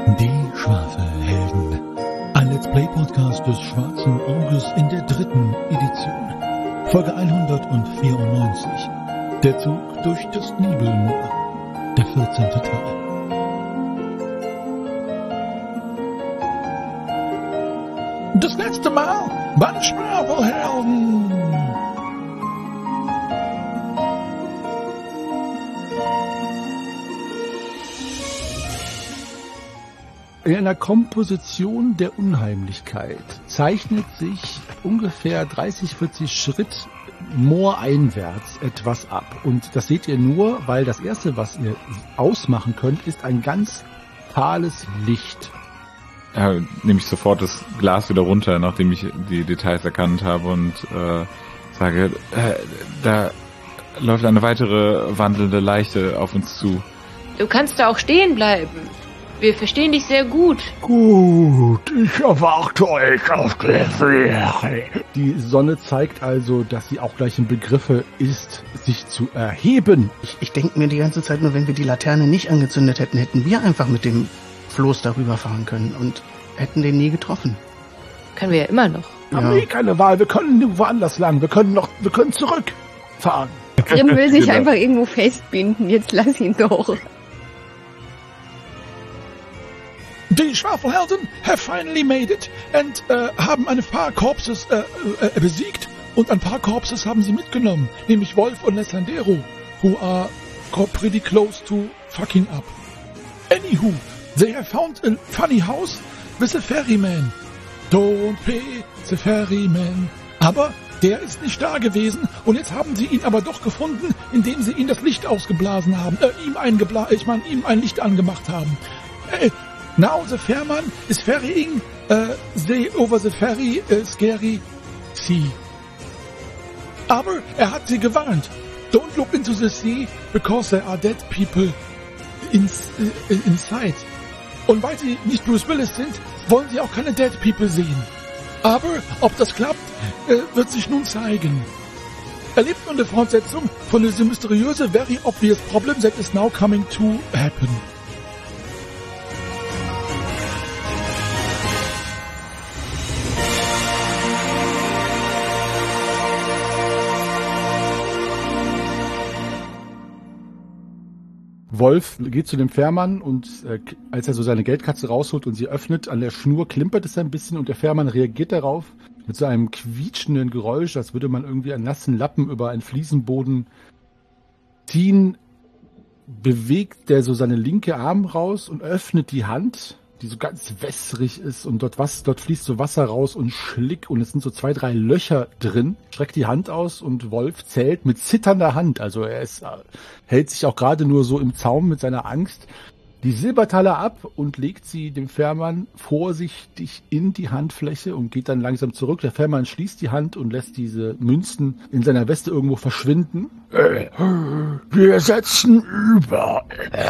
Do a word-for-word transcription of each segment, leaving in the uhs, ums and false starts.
Die Schwafelhelden. Ein Let's Play Podcast des Schwarzen Auges in der dritten Edition. Folge hundertvierundneunzig. Der Zug durch das Nibelmoor. Der vierzehnte Teil. Das letzte Mal beim Schwafelhelden. In einer Komposition der Unheimlichkeit zeichnet sich ungefähr dreißig, vierzig Schritt mooreinwärts etwas ab. Und das seht ihr nur, weil das Erste, was ihr ausmachen könnt, ist ein ganz fahles Licht. Ja, nehme ich sofort das Glas wieder runter, nachdem ich die Details erkannt habe und äh, sage, äh, da läuft eine weitere wandelnde Leiche auf uns zu. Du kannst da auch stehen bleiben. Wir verstehen dich sehr gut. Gut, ich erwarte euch auf der Fläche. Die Sonne zeigt also, dass sie auch gleich im Begriffe ist, sich zu erheben. Ich, ich denke mir die ganze Zeit nur, wenn wir die Laterne nicht angezündet hätten, hätten wir einfach mit dem Floß darüber fahren können und hätten den nie getroffen. Können wir ja immer noch. Wir haben eh keine Wahl, wir können nirgendwo anders lang, wir können noch, wir können zurückfahren. Grimm will sich Genau. einfach irgendwo festbinden, jetzt lass ihn doch. Die Schwafelhelden have finally made it and äh, haben ein paar Corpses äh, äh, besiegt und ein paar Corpses haben sie mitgenommen, nämlich Wolf und Lessandero, who are co- pretty close to fucking up. Anywho, they have found a funny house with a ferryman. Don't pay the ferryman. Aber der ist nicht da gewesen und jetzt haben sie ihn aber doch gefunden, indem sie ihn das Licht ausgeblasen haben, äh, ihm eingebla- ich meine, ihm ein Licht angemacht haben. Äh, Now the Fährmann is ferrying uh, the over the ferry uh, scary sea. Aber er hat sie gewarnt. Don't look into the sea because there are dead people in, uh, inside. Und weil sie nicht Bruce Willis sind, wollen sie auch keine dead people sehen. Aber ob das klappt, uh, wird sich nun zeigen. Erlebt nun eine Fortsetzung von diesem mysteriöse very obvious problem that is now coming to happen. Wolf geht zu dem Fährmann und äh, als er so seine Geldkatze rausholt und sie öffnet, an der Schnur klimpert es ein bisschen und der Fährmann reagiert darauf mit so einem quietschenden Geräusch, als würde man irgendwie einen nassen Lappen über einen Fliesenboden ziehen, bewegt der so seine linke Arm raus und öffnet die Hand, die so ganz wässrig ist und dort was, dort fließt so Wasser raus und Schlick und es sind so zwei, drei Löcher drin, streckt die Hand aus und Wolf zählt mit zitternder Hand, also er ist, hält sich auch gerade nur so im Zaum mit seiner Angst, die Silbertaler ab und legt sie dem Fährmann vorsichtig in die Handfläche und geht dann langsam zurück. Der Fährmann schließt die Hand und lässt diese Münzen in seiner Weste irgendwo verschwinden. Äh, wir setzen über.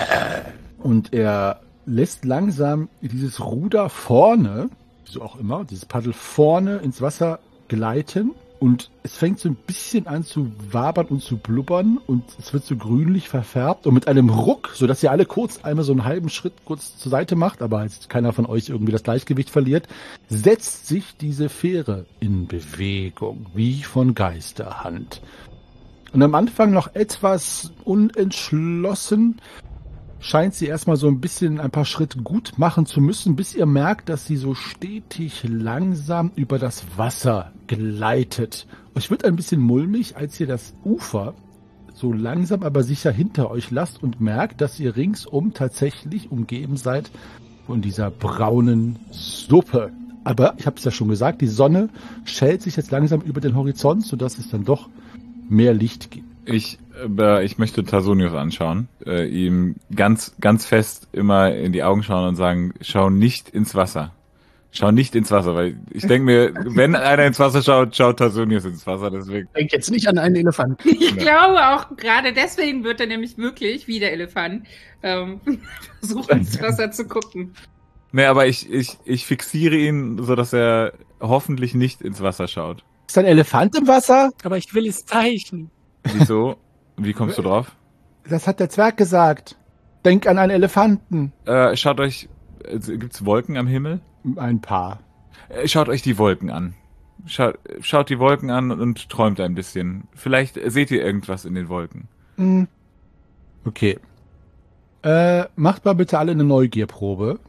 Und er lässt langsam dieses Ruder vorne, so auch immer, dieses Paddel vorne ins Wasser gleiten und es fängt so ein bisschen an zu wabern und zu blubbern und es wird so grünlich verfärbt und mit einem Ruck, sodass ihr alle kurz einmal so einen halben Schritt kurz zur Seite macht, aber jetzt keiner von euch irgendwie das Gleichgewicht verliert, setzt sich diese Fähre in Bewegung, wie von Geisterhand. Und am Anfang noch etwas unentschlossen, scheint sie erstmal so ein bisschen ein paar Schritte gut machen zu müssen, bis ihr merkt, dass sie so stetig langsam über das Wasser gleitet. Euch wird ein bisschen mulmig, als ihr das Ufer so langsam aber sicher hinter euch lasst und merkt, dass ihr ringsum tatsächlich umgeben seid von dieser braunen Suppe. Aber ich habe es ja schon gesagt, die Sonne schält sich jetzt langsam über den Horizont, sodass es dann doch mehr Licht gibt. Ich, äh, ich möchte Tasonius anschauen, äh, ihm ganz, ganz fest immer in die Augen schauen und sagen, schau nicht ins Wasser. Schau nicht ins Wasser, weil ich denke mir, wenn einer ins Wasser schaut, schaut Tasonius ins Wasser, deswegen. Denk jetzt nicht an einen Elefanten. Ich glaube auch, gerade deswegen wird er nämlich wirklich, wie der Elefant, ähm, versuchen, ins Wasser zu gucken. Nee, aber ich, ich, ich fixiere ihn, so dass er hoffentlich nicht ins Wasser schaut. Ist ein Elefant im Wasser? Aber ich will es zeichnen. Wieso? Wie kommst du drauf? Das hat der Zwerg gesagt. Denk an einen Elefanten. Äh, schaut euch gibt's Wolken am Himmel? Ein paar. Äh, Schaut euch die Wolken an. Schaut, schaut die Wolken an und träumt ein bisschen. Vielleicht seht ihr irgendwas in den Wolken. Hm. Okay. Äh, macht mal bitte alle eine Neugierprobe.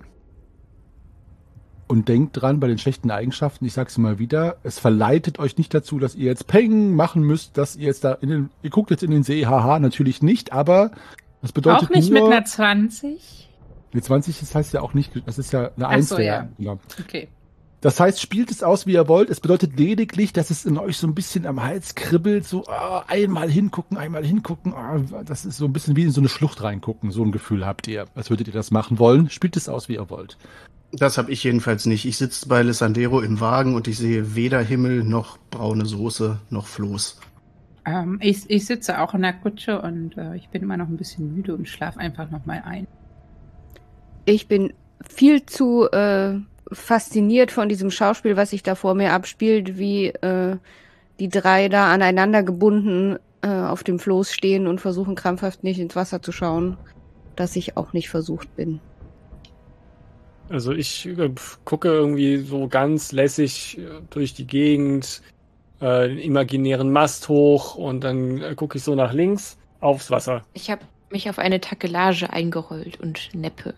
Und denkt dran, bei den schlechten Eigenschaften, ich sag's mal wieder, es verleitet euch nicht dazu, dass ihr jetzt Peng machen müsst, dass ihr jetzt da in den, ihr guckt jetzt in den See, haha, natürlich nicht, aber das bedeutet Auch nicht nur, mit einer zwanzig? Eine zwanzig, das heißt ja auch nicht, das ist ja eine Ach eins. so, der, ja. ja. Okay. Das heißt, spielt es aus, wie ihr wollt. Es bedeutet lediglich, dass es in euch so ein bisschen am Hals kribbelt, so ah, einmal hingucken, einmal hingucken. Ah, das ist so ein bisschen wie in so eine Schlucht reingucken. So ein Gefühl habt ihr. Als würdet ihr das machen wollen. Spielt es aus, wie ihr wollt. Das habe ich jedenfalls nicht. Ich sitze bei Lissandero im Wagen und ich sehe weder Himmel noch braune Soße noch Floß. Ähm, ich, ich sitze auch in der Kutsche und äh, ich bin immer noch ein bisschen müde und schlafe einfach nochmal ein. Ich bin viel zu äh, fasziniert von diesem Schauspiel, was sich da vor mir abspielt, wie äh, die drei da aneinander gebunden äh, auf dem Floß stehen und versuchen krampfhaft nicht ins Wasser zu schauen, dass ich auch nicht versucht bin. Also ich äh, gucke irgendwie so ganz lässig äh, durch die Gegend, äh, den imaginären Mast hoch und dann äh, gucke ich so nach links aufs Wasser. Ich habe mich auf eine Takelage eingerollt und neppe.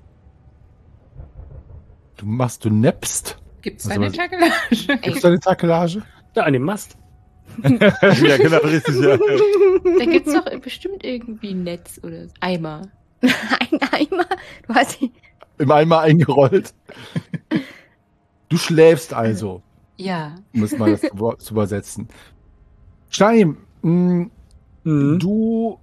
Du machst, du neppst. Gibt's Also eine was- Takelage? Gibt's da eine Takelage? Ja, an dem Mast. Ja, genau, richtig, ja. Da gibt's doch bestimmt irgendwie ein Netz oder Eimer. Ein Eimer? Du hast Im Eimer eingerollt. Du schläfst also, Ja. um es mal das zu, zu übersetzen. Scheim, mh, Mhm. du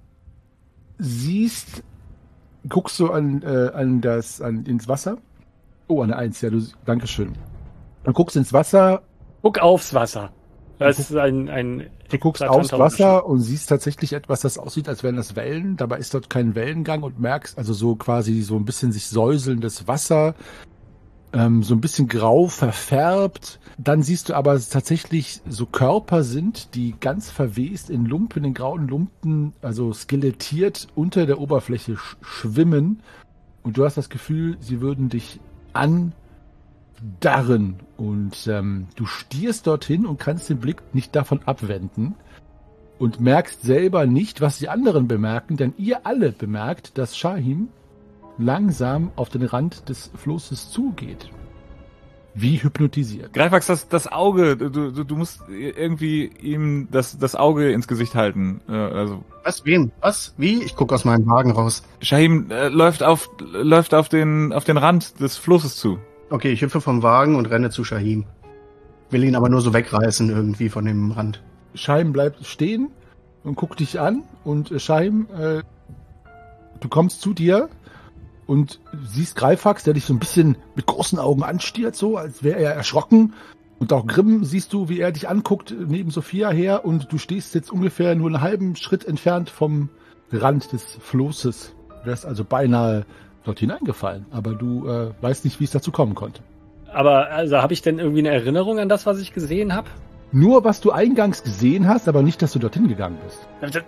siehst, guckst du an, äh, an das, an, ins Wasser? Oh, an der Eins, ja, du, Dankeschön. Du guckst ins Wasser, Guck aufs Wasser. Das ist ein, ein du guckst eklatanter aufs Wasser und siehst tatsächlich etwas, das aussieht, als wären das Wellen. Dabei ist dort kein Wellengang und merkst also so quasi so ein bisschen sich säuselndes Wasser, ähm, so ein bisschen grau verfärbt. Dann siehst du aber, dass es tatsächlich so Körper sind, die ganz verwest in Lumpen, in grauen Lumpen, also skelettiert unter der Oberfläche sch schwimmen. Und du hast das Gefühl, sie würden dich andarren. Und ähm, du stierst dorthin und kannst den Blick nicht davon abwenden. Und merkst selber nicht, was die anderen bemerken, denn ihr alle bemerkt, dass Shahim langsam auf den Rand des Flusses zugeht. Wie hypnotisiert. Greifax, das, das Auge, du, du, du musst irgendwie ihm das, das Auge ins Gesicht halten. Äh, Also Was? Wem? Was? Wie? Ich gucke aus meinem Wagen raus. Shahim äh, läuft auf läuft auf den auf den Rand des Flusses zu. Okay, ich hüpfe vom Wagen und renne zu Shahim. Will ihn aber nur so wegreißen irgendwie von dem Rand. Shahim bleibt stehen und guckt dich an. Und äh, Shahim, äh, du kommst zu dir und siehst Greifax, der dich so ein bisschen mit großen Augen anstiert, so als wäre er erschrocken. Und auch Grimm siehst du, wie er dich anguckt, neben Sophia her. Und du stehst jetzt ungefähr nur einen halben Schritt entfernt vom Rand des Flusses. Du wärst also beinahe dort hineingefallen. Aber du äh, weißt nicht, wie es dazu kommen konnte. Aber also habe ich denn irgendwie eine Erinnerung an das, was ich gesehen habe? Nur, was du eingangs gesehen hast, aber nicht, dass du dorthin gegangen bist.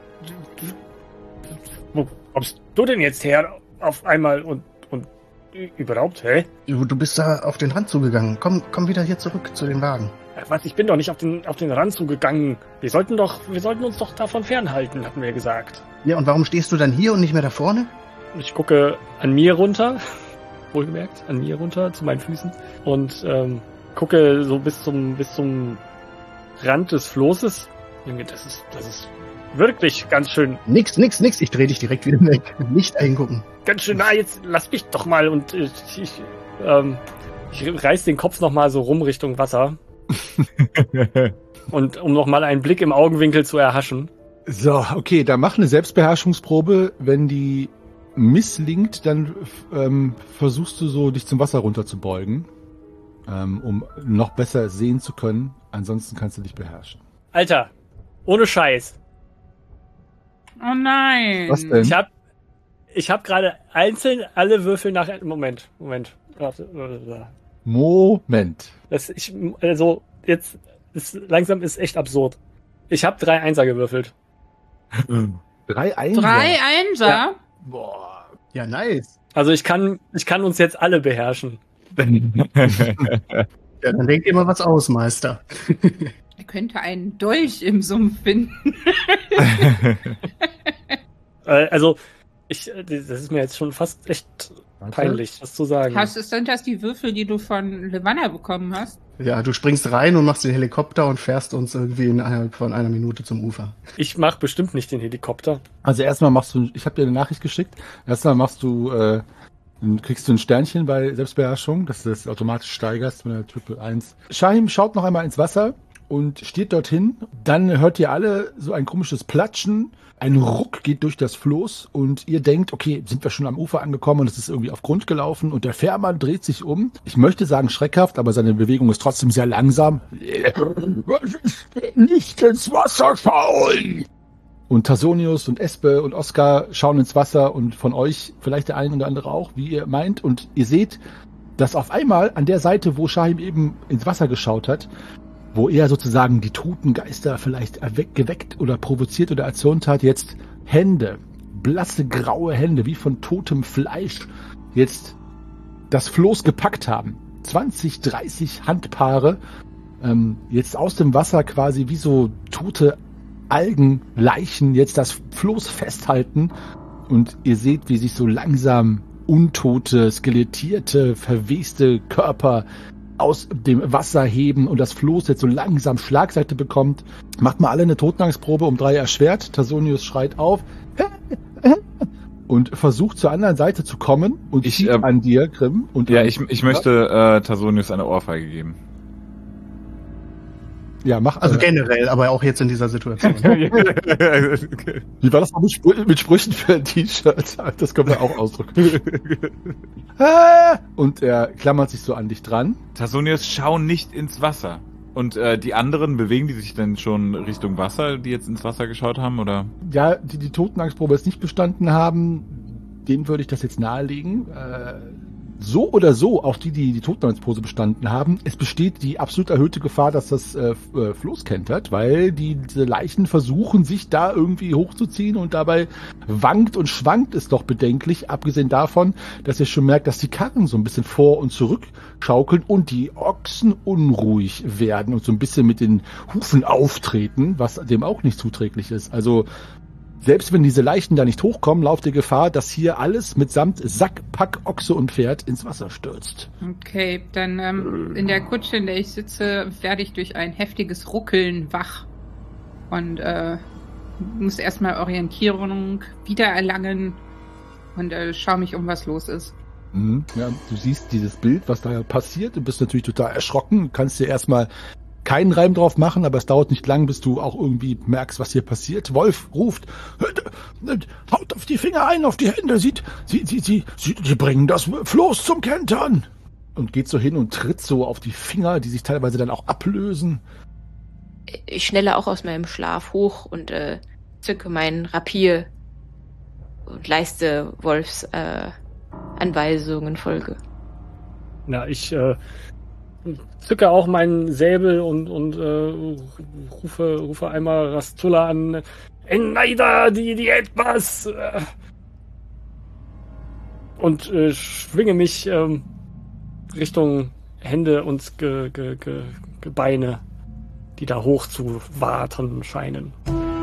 Wo kommst du denn jetzt her auf einmal und, und überhaupt, hä? Du, du bist da auf den Rand zugegangen. Komm, komm wieder hier zurück zu den Wagen. Was, ich bin doch nicht auf den, auf den Rand zugegangen. Wir sollten doch, wir sollten uns doch davon fernhalten, hatten wir gesagt. Ja, und warum stehst du dann hier und nicht mehr da vorne? Ich gucke an mir runter, wohlgemerkt, an mir runter, zu meinen Füßen und ähm, gucke so bis zum, bis zum Rand des Flosses. Junge, das ist, das ist wirklich ganz schön, Nix, nix, nix. Ich dreh dich direkt wieder weg. Nicht eingucken. ganz schön nah. Jetzt lass mich doch mal und ich, ich, ähm, ich reiß den Kopf nochmal so rum Richtung Wasser. Und um nochmal einen Blick im Augenwinkel zu erhaschen. So, okay, dann mach eine Selbstbeherrschungsprobe. Wenn die misslingt, dann ähm, versuchst du so, dich zum Wasser runter zu beugen, ähm, um noch besser sehen zu können. Ansonsten kannst du dich beherrschen. Alter, ohne Scheiß. Oh nein. Was denn? Ich hab, ich hab gerade einzeln alle Würfel nach. Moment, Moment. Warte, warte. Moment. Das, ich, also, jetzt, ist, langsam ist echt absurd. Ich habe drei Einser gewürfelt. Drei Einser. Drei Einser? Ja. Boah. Ja, nice. Also ich kann, ich kann uns jetzt alle beherrschen. Ja, dann denkt ihr mal was aus, Meister. Er könnte einen Dolch im Sumpf finden. äh, also, ich, das ist mir jetzt schon fast echt peinlich, das zu sagen. Hast, sind das die Würfel, die du von Levanna bekommen hast? Ja, du springst rein und machst den Helikopter und fährst uns irgendwie innerhalb von einer Minute zum Ufer. Ich mach bestimmt nicht den Helikopter. Also erstmal machst du, ich habe dir eine Nachricht geschickt, erstmal machst du, äh, kriegst du ein Sternchen bei Selbstbeherrschung, dass du das automatisch steigerst mit einer Triple eins. Shahim schaut noch einmal ins Wasser und steht dorthin. Dann hört ihr alle so ein komisches Platschen. Ein Ruck geht durch das Floß und ihr denkt, okay, sind wir schon am Ufer angekommen und es ist irgendwie auf Grund gelaufen und der Fährmann dreht sich um. Ich möchte sagen schreckhaft, aber seine Bewegung ist trotzdem sehr langsam. Nicht ins Wasser schauen! Und Tasonius und Espe und Oskar schauen ins Wasser und von euch vielleicht der ein oder andere auch, wie ihr meint. Und ihr seht, dass auf einmal an der Seite, wo Shahim eben ins Wasser geschaut hat, wo er sozusagen die toten Geister vielleicht erweck, geweckt oder provoziert oder erzürnt hat, jetzt Hände, blasse graue Hände, wie von totem Fleisch, jetzt das Floß gepackt haben. zwanzig, dreißig Handpaare, ähm, jetzt aus dem Wasser quasi wie so tote Algenleichen jetzt das Floß festhalten und ihr seht, wie sich so langsam untote, skelettierte, verweste Körper aus dem Wasser heben und das Floß jetzt so langsam Schlagseite bekommt. Macht mal alle eine Totenangstprobe um drei erschwert. Tasonius schreit auf und versucht zur anderen Seite zu kommen und ich zieht äh, an dir, Grimm. Und ja, ich, ich möchte äh, Tasonius eine Ohrfeige geben. Ja, mach. Also äh, generell, aber auch jetzt in dieser Situation. Wie war das mal mit, Sprü mit Sprüchen für ein T-Shirt? Das können wir auch ausdrücken. Und er klammert sich so an dich dran. Tasonius, schau nicht ins Wasser. Und äh, die anderen, bewegen die sich denn schon Richtung Wasser, die jetzt ins Wasser geschaut haben, oder? Ja, die die Totenangstprobe jetzt nicht bestanden haben, denen würde ich das jetzt nahelegen. Äh, so oder so, auch die, die die Totenangstprobe bestanden haben, es besteht die absolut erhöhte Gefahr, dass das äh, Floß kentert, weil die, diese Leichen versuchen, sich da irgendwie hochzuziehen und dabei wankt und schwankt es doch bedenklich, abgesehen davon, dass ihr schon merkt, dass die Karren so ein bisschen vor und zurück schaukeln und die Ochsen unruhig werden und so ein bisschen mit den Hufen auftreten, was dem auch nicht zuträglich ist. Also selbst wenn diese Leichen da nicht hochkommen, lauft die Gefahr, dass hier alles mitsamt Sack, Pack, Ochse und Pferd ins Wasser stürzt. Okay, dann ähm, in der Kutsche, in der ich sitze, werde ich durch ein heftiges Ruckeln wach und äh, muss erstmal Orientierung wiedererlangen und äh, schaue mich um, was los ist. Mhm. Ja, du siehst dieses Bild, was da passiert, du bist natürlich total erschrocken, kannst dir erstmal keinen Reim drauf machen, aber es dauert nicht lang, bis du auch irgendwie merkst, was hier passiert. Wolf ruft, haut auf die Finger ein, auf die Hände, sieht, sie, sie, sie, sie, sie bringen das Floß zum Kentern. Und geht so hin und tritt so auf die Finger, die sich teilweise dann auch ablösen. Ich schnelle auch aus meinem Schlaf hoch und äh, zücke meinen Rapier und leiste Wolfs äh, Anweisungen Folge. Na, ich äh, zücke auch meinen Säbel und, und äh, rufe, rufe einmal Rastulla an. Ennaida, die, die etwas! Äh, und äh, schwinge mich ähm, Richtung Hände und Ge, Ge, Ge, Gebeine, die da hoch zu warten scheinen.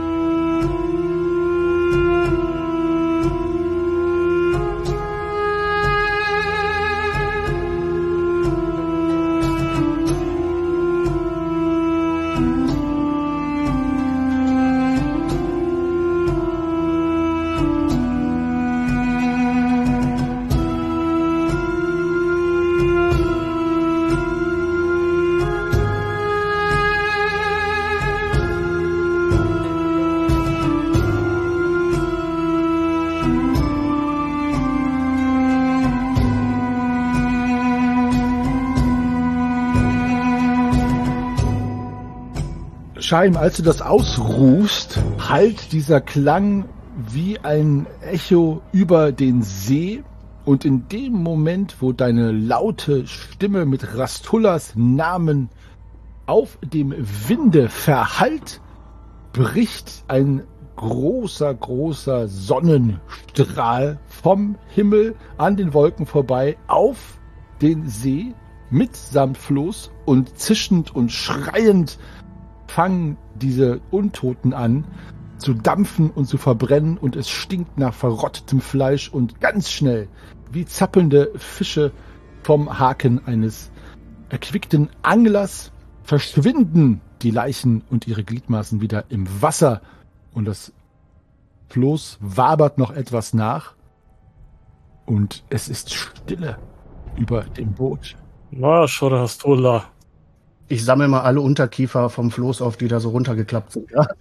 Shahim, als du das ausrufst, hallt dieser Klang wie ein Echo über den See. Und in dem Moment, wo deine laute Stimme mit Rastullas Namen auf dem Winde verhallt, bricht ein großer, großer Sonnenstrahl vom Himmel an den Wolken vorbei auf den See mitsamt Floß und zischend und schreiend fangen diese Untoten an zu dampfen und zu verbrennen und es stinkt nach verrottetem Fleisch und ganz schnell, wie zappelnde Fische vom Haken eines erquickten Anglers, verschwinden die Leichen und ihre Gliedmaßen wieder im Wasser und das Floß wabert noch etwas nach und es ist Stille über dem Boot. Na, Schorastullah. Ich sammle mal alle Unterkiefer vom Floß auf, die da so runtergeklappt sind. Ja?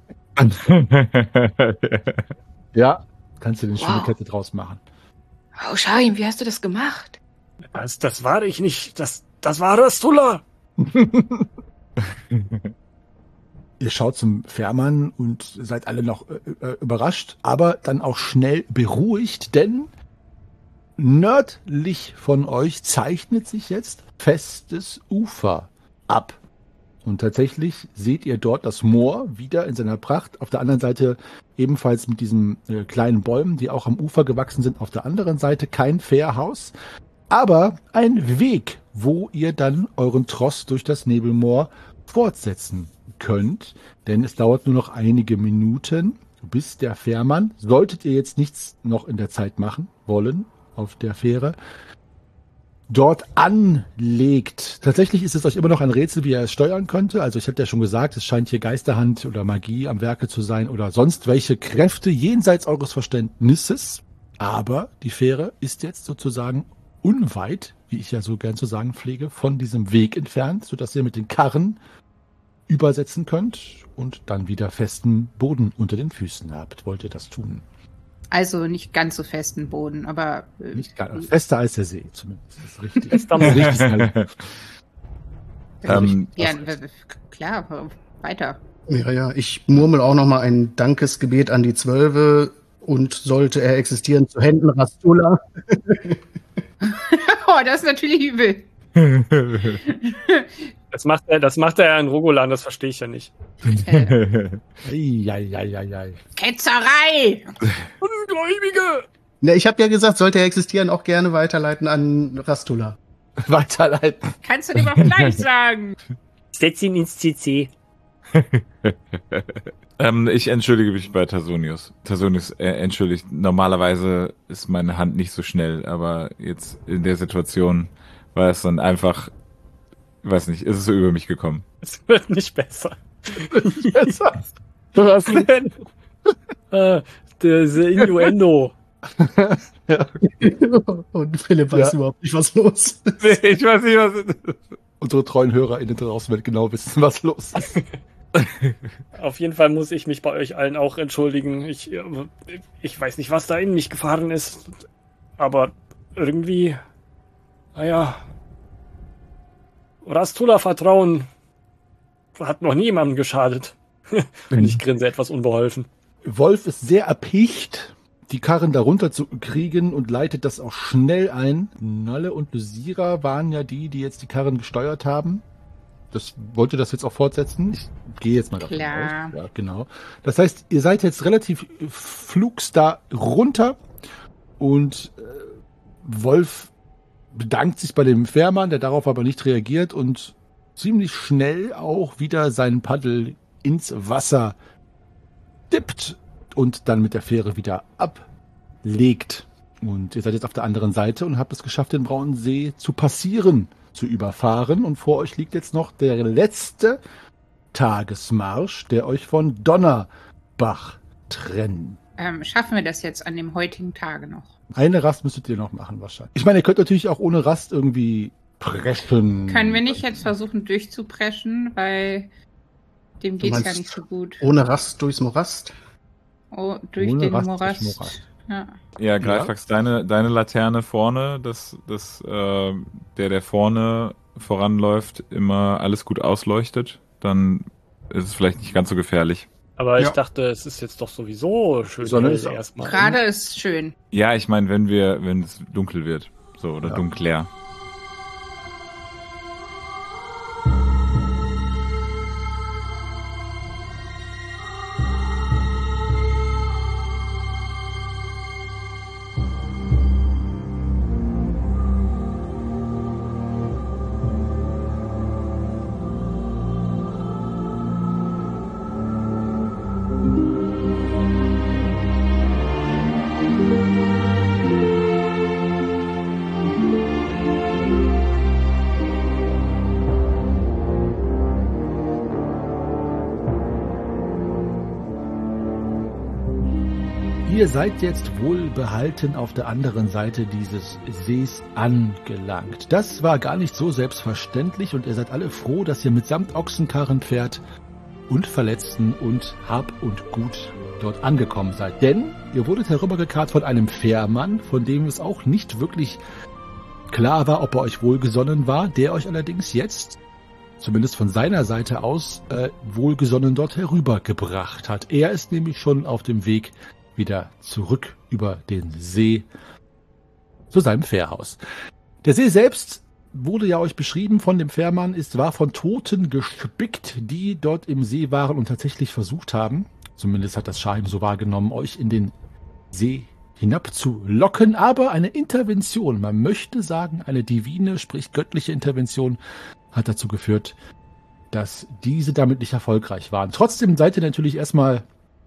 Ja, kannst du den Wow. Schwimmkette draus machen. Oh, Sharim, wie hast du das gemacht? Das, das war ich nicht. Das, das war Rastullah. Ihr schaut zum Fährmann und seid alle noch äh, äh, überrascht, aber dann auch schnell beruhigt, denn nördlich von euch zeichnet sich jetzt festes Ufer ab. Und tatsächlich seht ihr dort das Moor wieder in seiner Pracht. Auf der anderen Seite ebenfalls mit diesen äh, kleinen Bäumen, die auch am Ufer gewachsen sind. Auf der anderen Seite kein Fährhaus, aber ein Weg, wo ihr dann euren Tross durch das Nebelmoor fortsetzen könnt. Denn es dauert nur noch einige Minuten, bis der Fährmann, solltet ihr jetzt nichts noch in der Zeit machen wollen auf der Fähre, dort anlegt. Tatsächlich ist es euch immer noch ein Rätsel, wie er es steuern könnte. Also ich hatte ja schon gesagt, es scheint hier Geisterhand oder Magie am Werke zu sein oder sonst welche Kräfte jenseits eures Verständnisses. Aber die Fähre ist jetzt sozusagen unweit, wie ich ja so gern zu sagen pflege, von diesem Weg entfernt, sodass ihr mit den Karren übersetzen könnt und dann wieder festen Boden unter den Füßen habt. Wollt ihr das tun? Also nicht ganz so festen Boden, aber äh, Nicht ganz, fester als der See zumindest. Das ist richtig. Fester Das ist Boden. richtig. Ähm, ja, w- w- klar, weiter. Ja, ja, ich murmel auch nochmal ein Dankesgebet an die Zwölfe und sollte er existieren, zu Händen Rastullah. Oh, das ist natürlich übel. Das macht er, das macht er ja in Rogolan, das verstehe ich ja nicht. Äh, Eieieiei. Ketzerei! Ungläubige! Ja, ich habe ja gesagt, sollte er existieren, auch gerne weiterleiten an Rastullah. Weiterleiten. Kannst du dem auch gleich sagen? Setz ihn ins C C. ähm, ich entschuldige mich bei Tasonius. Tasonius äh, entschuldigt. Normalerweise ist meine Hand nicht so schnell, aber jetzt in der Situation war es dann einfach, weiß nicht, ist es so über mich gekommen. Es wird nicht besser. Was denn? äh, diese Innuendo. Ja. Und Philipp weiß Ja. überhaupt nicht, was los ist. Ich weiß nicht, was... Unsere treuen HörerInnen draußen werden genau wissen, was los ist. Auf jeden Fall muss ich mich bei euch allen auch entschuldigen. Ich, äh, ich weiß nicht, was da in mich gefahren ist. Aber irgendwie, naja, Rastullah Vertrauen hat noch niemandem geschadet. Und ich grinse etwas unbeholfen. Wolf ist sehr erpicht, die Karren darunter zu kriegen und leitet das auch schnell ein. Nalle und Lysira waren ja die, die jetzt die Karren gesteuert haben. Das wollt ihr das jetzt auch fortsetzen? Ich gehe jetzt mal davon Klar. aus. Ja, genau. Das heißt, ihr seid jetzt relativ flugs da runter und äh, Wolf bedankt sich bei dem Fährmann, der darauf aber nicht reagiert und ziemlich schnell auch wieder seinen Paddel ins Wasser dippt und dann mit der Fähre wieder ablegt. Und ihr seid jetzt auf der anderen Seite und habt es geschafft, den Braunen See zu passieren, zu überfahren. Und vor euch liegt jetzt noch der letzte Tagesmarsch, der euch von Donnerbach trennt. Ähm, schaffen wir das jetzt an dem heutigen Tage noch? Eine Rast müsstet ihr noch machen wahrscheinlich. Ich meine, ihr könnt natürlich auch ohne Rast irgendwie preschen. Können wir nicht jetzt versuchen durchzupreschen, weil dem Du geht's ja meinst nicht so gut. Ohne Rast durchs Morast? Oh, durch ohne den Rast durch Morast. Morast. Ja. Ja, Greifax, deine, deine Laterne vorne, dass, dass äh, der, der vorne voranläuft, immer alles gut ausleuchtet, dann ist es vielleicht nicht ganz so gefährlich. Aber ich Ja. dachte, es ist jetzt doch sowieso schön Die Sonne hell ist auch- erstmal. Gerade ist schön. Ja, ich meine, wenn wir, wenn es dunkel wird, so, oder Ja. dunkler. Ihr seid jetzt wohlbehalten auf der anderen Seite dieses Sees angelangt. Das war gar nicht so selbstverständlich und ihr seid alle froh, dass ihr mitsamt Ochsenkarren, Pferd und Verletzten und Hab und Gut dort angekommen seid. Denn ihr wurdet herübergekarrt von einem Fährmann, von dem es auch nicht wirklich klar war, ob er euch wohlgesonnen war, der euch allerdings jetzt, zumindest von seiner Seite aus, äh, wohlgesonnen dort herübergebracht hat. Er ist nämlich schon auf dem Weg wieder zurück über den See zu seinem Fährhaus. Der See selbst wurde ja euch beschrieben von dem Fährmann, ist war von Toten gespickt, die dort im See waren und tatsächlich versucht haben, zumindest hat das Schahim so wahrgenommen, euch in den See hinabzulocken, aber eine Intervention, man möchte sagen, eine divine, sprich göttliche Intervention, hat dazu geführt, dass diese damit nicht erfolgreich waren. Trotzdem seid ihr natürlich erstmal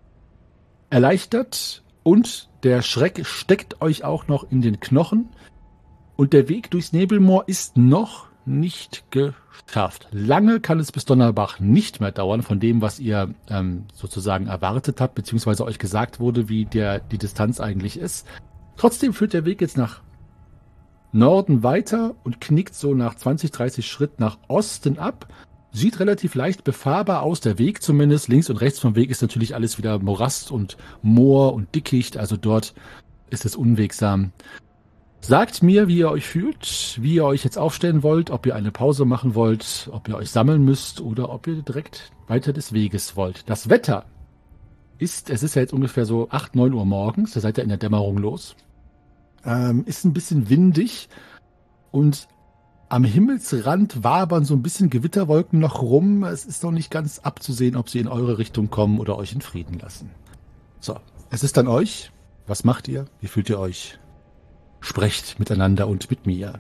erleichtert und der Schreck steckt euch auch noch in den Knochen und der Weg durchs Nebelmoor ist noch nicht geschafft. Lange kann es bis Donnerbach nicht mehr dauern von dem, was ihr ähm, sozusagen erwartet habt, beziehungsweise euch gesagt wurde, wie der die Distanz eigentlich ist. Trotzdem führt der Weg jetzt nach Norden weiter und knickt so nach zwanzig, dreißig Schritt nach Osten ab. Sieht relativ leicht befahrbar aus, der Weg zumindest. Links und rechts vom Weg ist natürlich alles wieder Morast und Moor und Dickicht, also dort ist es unwegsam. Sagt mir, wie ihr euch fühlt, wie ihr euch jetzt aufstellen wollt, ob ihr eine Pause machen wollt, ob ihr euch sammeln müsst oder ob ihr direkt weiter des Weges wollt. Das Wetter ist, es ist ja jetzt ungefähr so acht, neun Uhr morgens, da seid ihr in der Dämmerung los, ähm, ist ein bisschen windig und am Himmelsrand wabern so ein bisschen Gewitterwolken noch rum. Es ist noch nicht ganz abzusehen, ob sie in eure Richtung kommen oder euch in Frieden lassen. So, es ist an euch. Was macht ihr? Wie fühlt ihr euch? Sprecht miteinander und mit mir.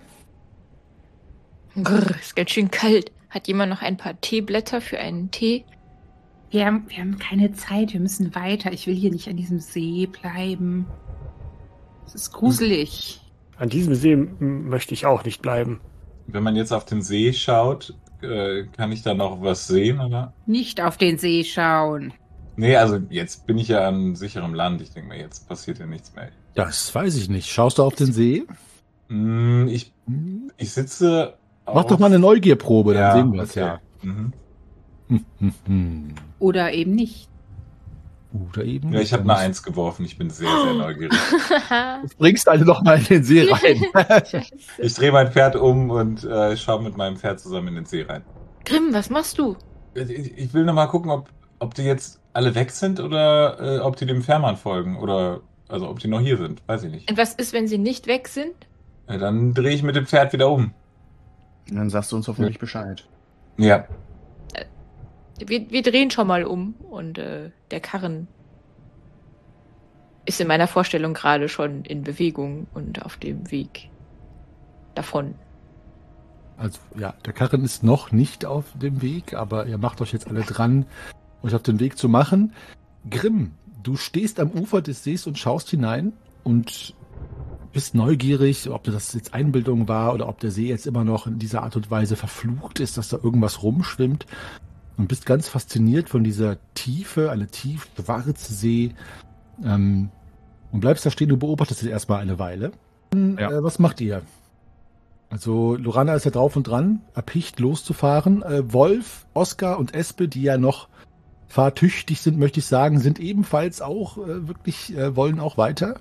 Grrr, ist ganz schön kalt. Hat jemand noch ein paar Teeblätter für einen Tee? Wir haben, wir haben keine Zeit, wir müssen weiter. Ich will hier nicht an diesem See bleiben. Es ist gruselig. An diesem See m- möchte ich auch nicht bleiben. Wenn man jetzt auf den See schaut, äh, kann ich da noch was sehen, oder? Nicht auf den See schauen. Nee, also jetzt bin ich ja an sicherem Land. Ich denke mal, jetzt passiert ja nichts mehr. Das weiß ich nicht. Schaust du auf den See? Hm, ich, ich sitze Mach auf... doch mal eine Neugierprobe, dann ja, sehen wir es okay. ja. Mhm. Hm, hm, hm. Oder eben nicht. Oder eben. Ja, ich habe eine Eins geworfen. Ich bin sehr, sehr neugierig. Jetzt bringst du alle noch mal in den See rein. Ich drehe mein Pferd um und äh, schaue mit meinem Pferd zusammen in den See rein. Grimm, was machst du? Ich, ich will noch mal gucken, ob, ob die jetzt alle weg sind oder äh, ob die dem Fährmann folgen. Oder also ob die noch hier sind. Weiß ich nicht. Und was ist, wenn sie nicht weg sind? Ja, dann drehe ich mit dem Pferd wieder um. Dann sagst du uns hoffentlich Bescheid. Ja. Wir, wir drehen schon mal um und äh, der Karren ist in meiner Vorstellung gerade schon in Bewegung und auf dem Weg davon. Also ja, der Karren ist noch nicht auf dem Weg, aber ihr macht euch jetzt alle dran, euch auf den Weg zu machen. Grimm, du stehst am Ufer des Sees und schaust hinein und bist neugierig, ob das jetzt Einbildung war oder ob der See jetzt immer noch in dieser Art und Weise verflucht ist, dass da irgendwas rumschwimmt. Und bist ganz fasziniert von dieser Tiefe, eine tief schwarze See. Ähm, und bleibst da stehen und beobachtest es erstmal eine Weile. Ja. Äh, was macht ihr? Also Lorana ist ja drauf und dran, erpicht loszufahren. Äh, Wolf, Oskar und Espe, die ja noch fahrtüchtig sind, möchte ich sagen, sind ebenfalls auch äh, wirklich, äh, wollen auch weiter.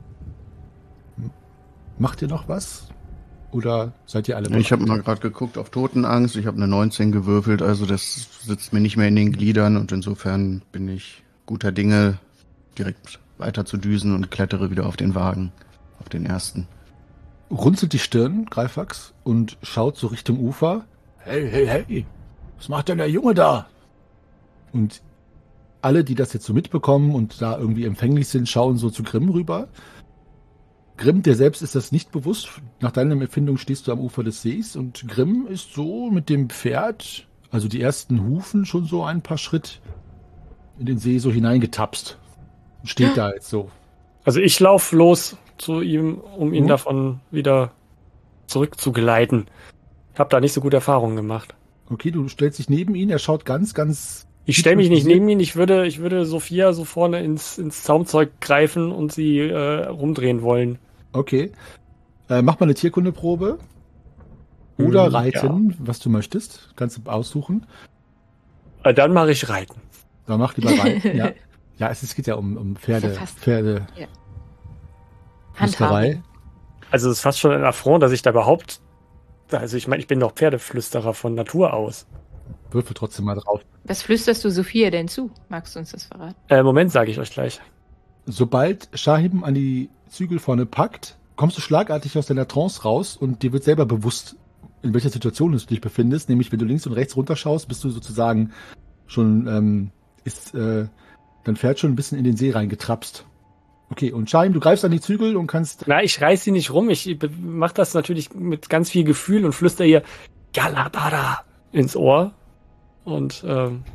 Macht ihr noch was? Oder seid ihr alle... Ich habe mal gerade geguckt auf Totenangst. Ich habe eine neunzehn gewürfelt, also das sitzt mir nicht mehr in den Gliedern und insofern bin ich guter Dinge, direkt weiter zu düsen und klettere wieder auf den Wagen, auf den ersten. Runzelt die Stirn, Greifax, und schaut so Richtung Ufer. Hey, hey, hey, was macht denn der Junge da? Und alle, die das jetzt so mitbekommen und da irgendwie empfänglich sind, schauen so zu Grimm rüber. Grimm, dir selbst ist das nicht bewusst. Nach deiner Empfindung stehst du am Ufer des Sees und Grimm ist so mit dem Pferd, also die ersten Hufen, schon so ein paar Schritt in den See so hineingetapst. Und steht da jetzt so. Also ich laufe los zu ihm, um ihn Mhm. davon wieder zurückzugeleiten. Ich habe da nicht so gute Erfahrungen gemacht. Okay, du stellst dich neben ihn, er schaut ganz, ganz Ich stelle mich nicht neben ihn, ich würde, ich würde Sophia so vorne ins, ins Zaumzeug greifen und sie äh, rumdrehen wollen. Okay. Äh, mach mal eine Tierkundeprobe. Oder Hm, Reiten, ja. was du möchtest. Kannst du aussuchen. Äh, dann mache ich Reiten. Dann mach lieber Reiten. ja. ja, es, es geht ja um, um Pferde. Ist ja fast- Pferde. Ja. Flüsterei. Handhabung. Also es ist fast schon ein Affront, dass ich da überhaupt... Also ich meine, ich bin doch Pferdeflüsterer von Natur aus. Würfel trotzdem mal drauf. Was flüsterst du Sophia denn zu? Magst du uns das verraten? Äh, Moment, sage ich euch gleich. Sobald Shahim an die Zügel vorne packt, kommst du schlagartig aus deiner Trance raus und dir wird selber bewusst, in welcher Situation du dich befindest. Nämlich, wenn du links und rechts runterschaust, bist du sozusagen schon, ähm, ist äh, dein Pferd schon ein bisschen in den See reingetrapst. Okay, und Shahim, du greifst an die Zügel und kannst... Na, ich reiß sie nicht rum. Ich mache das natürlich mit ganz viel Gefühl und flüster ihr Galabara ins Ohr und ähm,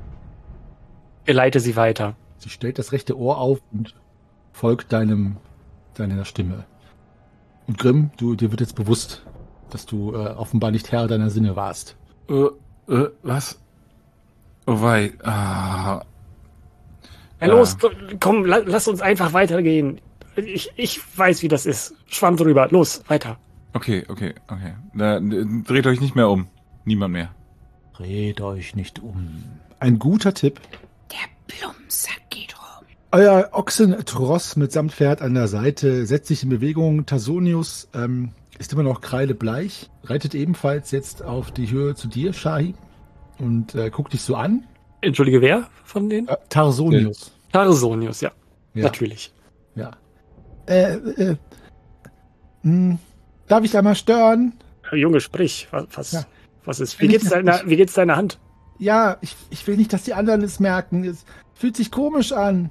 geleite sie weiter. Sie stellt das rechte Ohr auf und folgt deinem, deiner Stimme. Und Grimm, du, dir wird jetzt bewusst, dass du äh, offenbar nicht Herr deiner Sinne warst. Äh, äh, was? Oh wei. Ah. Ja, los, komm, la, lass uns einfach weitergehen. Ich, ich weiß, wie das ist. Schwamm drüber. Los, weiter. Okay, okay, okay. Da, d- dreht euch nicht mehr um. Niemand mehr. Dreht euch nicht um. Ein guter Tipp. Der Plumpsack geht rum. Euer Ochsentross mitsamt Pferd an der Seite setzt sich in Bewegung. Tasonius ähm, ist immer noch kreidebleich, reitet ebenfalls jetzt auf die Höhe zu dir, Shahi, und äh, guckt dich so an. Entschuldige, wer von denen? Äh, Tarsonius. Tarsonius, ja. Ja. Natürlich. Ja. Äh, äh, mh, darf ich einmal stören? Herr Junge, sprich. Was, was, Ja. was ist? Wenn Wie ich geht's, das deiner, nicht- wie geht's deiner Hand? Ja, ich, ich will nicht, dass die anderen es merken. Es fühlt sich komisch an.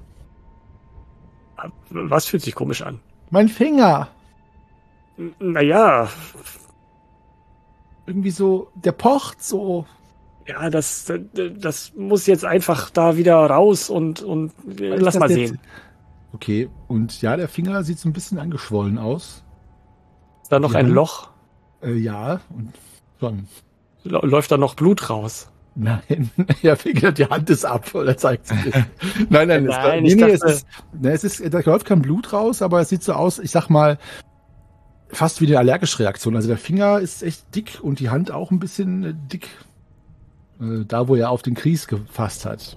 Was fühlt sich komisch an? Mein Finger. N- Naja, Irgendwie so, der pocht so. ja, das, das muss jetzt einfach da wieder raus und, und äh, Ist lass das mal jetzt- sehen. Okay, und ja, der Finger sieht so ein bisschen angeschwollen aus. Ist da noch Die ein Hand? Loch? Äh, ja, und schon. L- Läuft da noch Blut raus? Nein, ja, Finger, die Hand ist ab, oder zeigt sie dir. Nein, nein, es, Nein, nee, ich nee, es dachte- ist, ne, es ist, da läuft kein Blut raus, aber es sieht so aus, ich sag mal, fast wie eine allergische Reaktion. Also der Finger ist echt dick und die Hand auch ein bisschen äh, dick. Äh, da, wo er auf den Kries gefasst hat.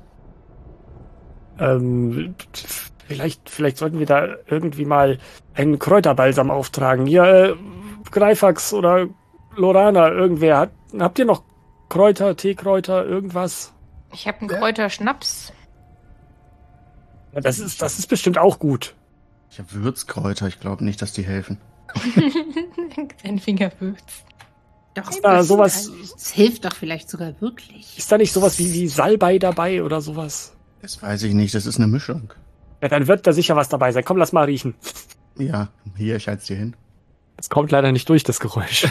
Ähm, vielleicht, vielleicht sollten wir da irgendwie mal einen Kräuterbalsam auftragen. Hier, äh, Greifax oder Lorana, irgendwer. Hat, habt ihr noch Kräuter, Teekräuter, irgendwas? Ich habe einen Ja. Kräuterschnaps. Ja, das ist, das ist bestimmt auch gut. Ich habe Würzkräuter, ich glaube nicht, dass die helfen. Dein Finger würzt. Doch, Ist da das- sowas, Es hilft doch vielleicht sogar wirklich. ist da nicht sowas wie, wie Salbei dabei oder sowas? Das weiß ich nicht, das ist eine Mischung. Ja, dann wird da sicher was dabei sein. Komm, lass mal riechen. Ja, hier, ich halte es dir hin. Das kommt leider nicht durch, das Geräusch.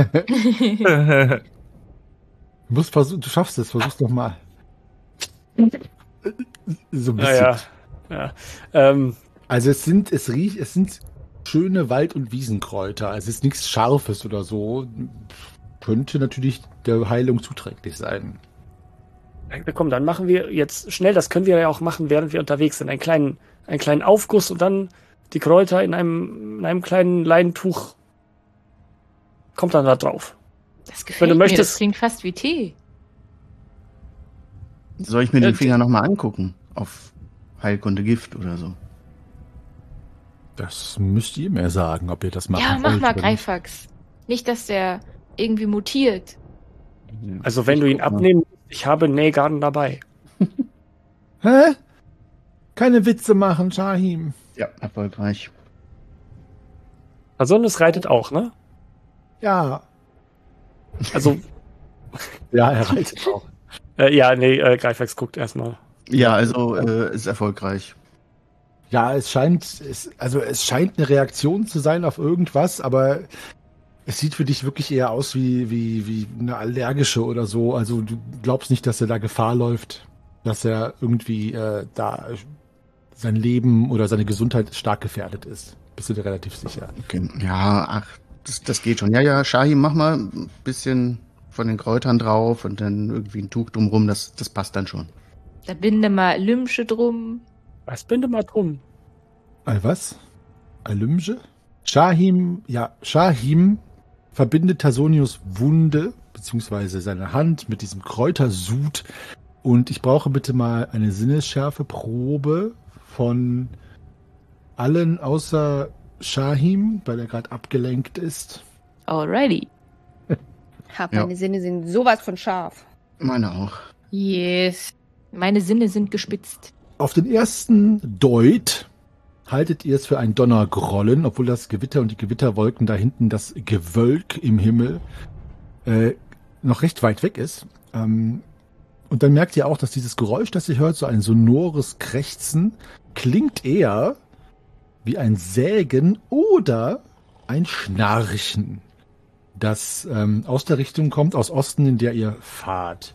Du musst versuchen, du schaffst es, versuch's doch mal. So ein bisschen. Naja, ja. Ähm, Also es sind, es riecht, es sind schöne Wald- und Wiesenkräuter. Also es ist nichts Scharfes oder so. Könnte natürlich der Heilung zuträglich sein. Ja, komm, dann machen wir jetzt schnell, das können wir ja auch machen, während wir unterwegs sind. Einen kleinen, einen kleinen Aufguss und dann die Kräuter in einem, in einem kleinen Leintuch. Kommt dann da drauf. Das Wenn gefällt du mir, möchtest- das klingt fast wie Tee. Soll ich mir Ja, den Finger nochmal angucken? Auf Heilkunde Gift oder so. Das müsst ihr mir sagen, ob ihr das machen Ja, mach wollt mal, oder nicht. Greifax. Nicht, dass der irgendwie mutiert. Also wenn du ihn abnehmen willst, ich habe Nähgarn dabei. Hä? Keine Witze machen, Shahim. Ja, erfolgreich. Also es reitet auch, ne? Ja. Also, Ja, er reitet auch. äh, ja, nee, äh, Greifax guckt erstmal. Ja, also äh, ist erfolgreich. Ja, es scheint, es, also es scheint eine Reaktion zu sein auf irgendwas, aber es sieht für dich wirklich eher aus wie, wie, wie eine allergische oder so. Also du glaubst nicht, dass er da Gefahr läuft, dass er irgendwie äh, da sein Leben oder seine Gesundheit stark gefährdet ist. Bist du dir relativ sicher? Okay. Ja, ach, das, das geht schon. Ja, ja, Shahim, mach mal ein bisschen von den Kräutern drauf und dann irgendwie ein Tuch drumrum, das, das passt dann schon. Da binde mal Lümsche drum. Was binde mal drum? Al was? Alymge? Shahim, ja, Shahim verbindet Tasonius Wunde, beziehungsweise seine Hand mit diesem Kräutersud. Und ich brauche bitte mal eine Sinnesschärfe-Probe von allen außer Shahim, weil er gerade abgelenkt ist. Alrighty. Hab, Ja. meine Sinne sind sowas von scharf. Meine auch. Yes. Meine Sinne sind gespitzt. Auf den ersten Deut haltet ihr es für ein Donnergrollen, obwohl das Gewitter und die Gewitterwolken da hinten, das Gewölk im Himmel, äh, noch recht weit weg ist. Ähm, und dann merkt ihr auch, dass dieses Geräusch, das ihr hört, so ein sonores Krächzen, klingt eher wie ein Sägen oder ein Schnarchen, das ähm, aus der Richtung kommt, aus Osten, in der ihr fahrt.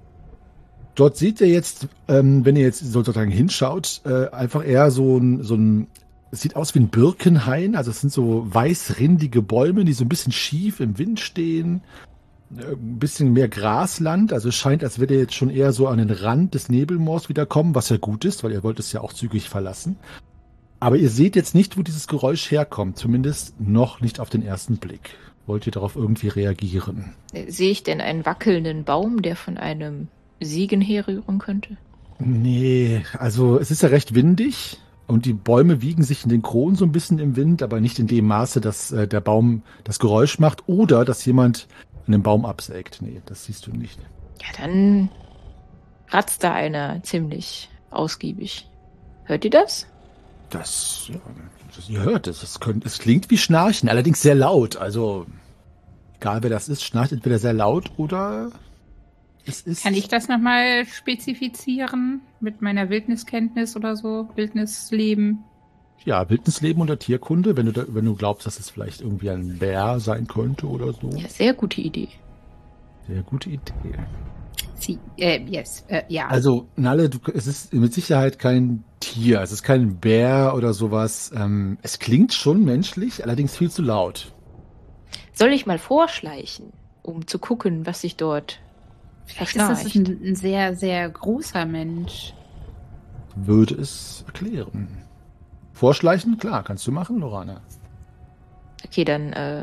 Dort seht ihr jetzt, ähm, wenn ihr jetzt sozusagen hinschaut, äh, einfach eher so ein, so ein, es sieht aus wie ein Birkenhain, also es sind so weißrindige Bäume, die so ein bisschen schief im Wind stehen, äh, ein bisschen mehr Grasland, also es scheint, als würde ihr jetzt schon eher so an den Rand des Nebelmoors wieder kommen, was ja gut ist, weil ihr wollt es ja auch zügig verlassen. Aber ihr seht jetzt nicht, wo dieses Geräusch herkommt, zumindest noch nicht auf den ersten Blick. Wollt ihr darauf irgendwie reagieren? Äh, Sehe ich denn einen wackelnden Baum, der von einem Siegen herrühren könnte? Nee, also es ist ja recht windig und die Bäume wiegen sich in den Kronen so ein bisschen im Wind, aber nicht in dem Maße, dass äh, der Baum das Geräusch macht oder dass jemand einen Baum absägt. Nee, das siehst du nicht. Ja, dann ratzt da einer ziemlich ausgiebig. Hört ihr das? Das, ja, das ihr hört es. Es, könnt, es klingt wie Schnarchen, allerdings sehr laut. Also egal wer das ist, schnarcht entweder sehr laut oder es ist... Kann ich das nochmal spezifizieren mit meiner Wildniskenntnis oder so? Wildnisleben? Ja, Wildnisleben oder Tierkunde, wenn du, da, wenn du glaubst, dass es vielleicht irgendwie ein Bär sein könnte oder so. Ja, sehr gute Idee. Sehr gute Idee. Sie, äh, yes, äh, ja. Also, Nalle, du, es ist mit Sicherheit kein Tier, es ist kein Bär oder sowas. Ähm, es klingt schon menschlich, allerdings viel zu laut. Soll ich mal vorschleichen, um zu gucken, was sich dort Vielleicht ist das verschnarcht? ein, ein sehr, sehr großer Mensch. Würde es erklären. Vorschleichen, klar, kannst du machen, Lorana. Okay, dann äh,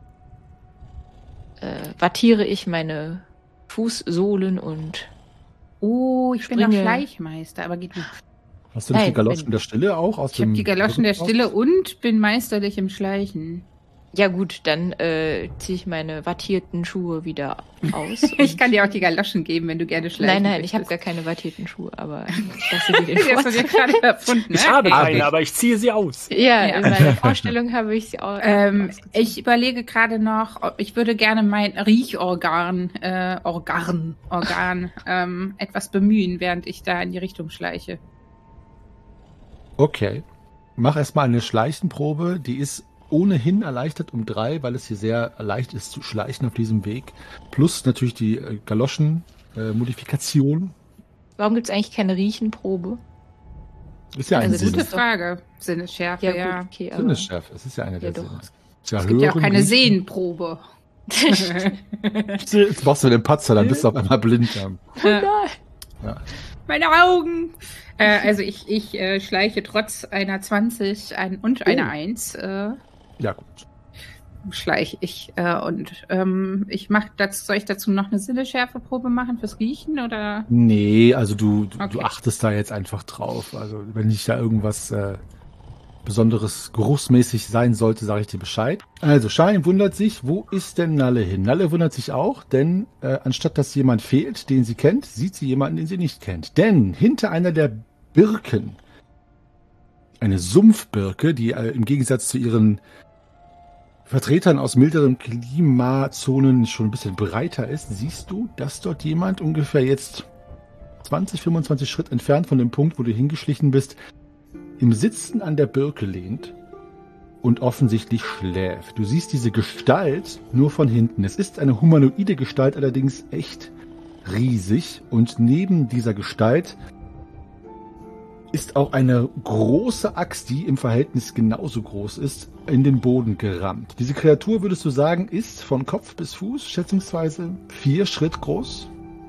äh, wattiere ich meine Fußsohlen und Oh, ich bin doch Springe. Schleichmeister, aber geht nicht. Hast du nicht Nein, die Galoschen wenn- der Stille auch aus Ich habe dem... die Galoschen der Rücken Stille raus? und bin meisterlich im Schleichen. ja gut, dann äh, ziehe ich meine wattierten Schuhe wieder aus. Ich und- kann dir auch die Galoschen geben, wenn du gerne schleichen Nein, nein, ich habe gar möchtest. keine wattierten Schuhe, aber ich lasse dir den Die hast du dir Vorteil. gerade erfunden, ne? Ich habe Ah, keine, nicht. aber ich ziehe sie aus. Ja, Ja. in meiner Vorstellung habe ich sie auch. Ähm, ausgezogen. ich überlege gerade noch, ob ich würde gerne mein Riechorgan, äh, Organ, Organ, ähm, etwas bemühen, während ich da in die Richtung schleiche. Okay. Mach erstmal eine Schleichenprobe, die ist ohnehin erleichtert um drei, weil es hier sehr leicht ist zu schleichen auf diesem Weg. Plus natürlich die äh, Galoschen-Modifikation. Warum gibt es eigentlich keine Riechenprobe? Ist ja ein Also Sinn. Gute ist doch- Frage. Sinnesschärfe, Ja, ja. gut, okay, aber Sinnesschärfe, es ist ja einer der Ja, doch. Sinne. Ja, Es gibt ja auch hören, keine riechen. Sehenprobe. Jetzt machst du den Patzer, dann bist du auf einmal blind. Ja. Ja. Meine Augen! Äh, also ich, ich äh, schleiche trotz einer zwanzig ein, und einer Oh. eins, äh, Ja, gut. schleiche ich. Äh, und ähm, ich mach dazu, soll ich dazu noch eine Sinneschärfeprobe machen fürs Riechen oder? Nee, also du, du, Okay. du achtest da jetzt einfach drauf. Also wenn nicht da irgendwas äh, Besonderes geruchsmäßig sein sollte, sage ich dir Bescheid. Also Schein wundert sich, wo ist denn Nalle hin? Nalle wundert sich auch, denn äh, anstatt dass jemand fehlt, den sie kennt, sieht sie jemanden, den sie nicht kennt. Denn hinter einer der Birken, eine Sumpfbirke, die äh, im Gegensatz zu ihren Vertretern aus milderen Klimazonen schon ein bisschen breiter ist, siehst du, dass dort jemand ungefähr jetzt zwanzig, fünfundzwanzig Schritt entfernt von dem Punkt, wo du hingeschlichen bist, im Sitzen an der Birke lehnt und offensichtlich schläft. Du siehst diese Gestalt nur von hinten. Es ist eine humanoide Gestalt, allerdings echt riesig. Und neben dieser Gestalt ist auch eine große Axt, die im Verhältnis genauso groß ist, in den Boden gerammt. Diese Kreatur, würdest du sagen, ist von Kopf bis Fuß schätzungsweise vier Schritt groß?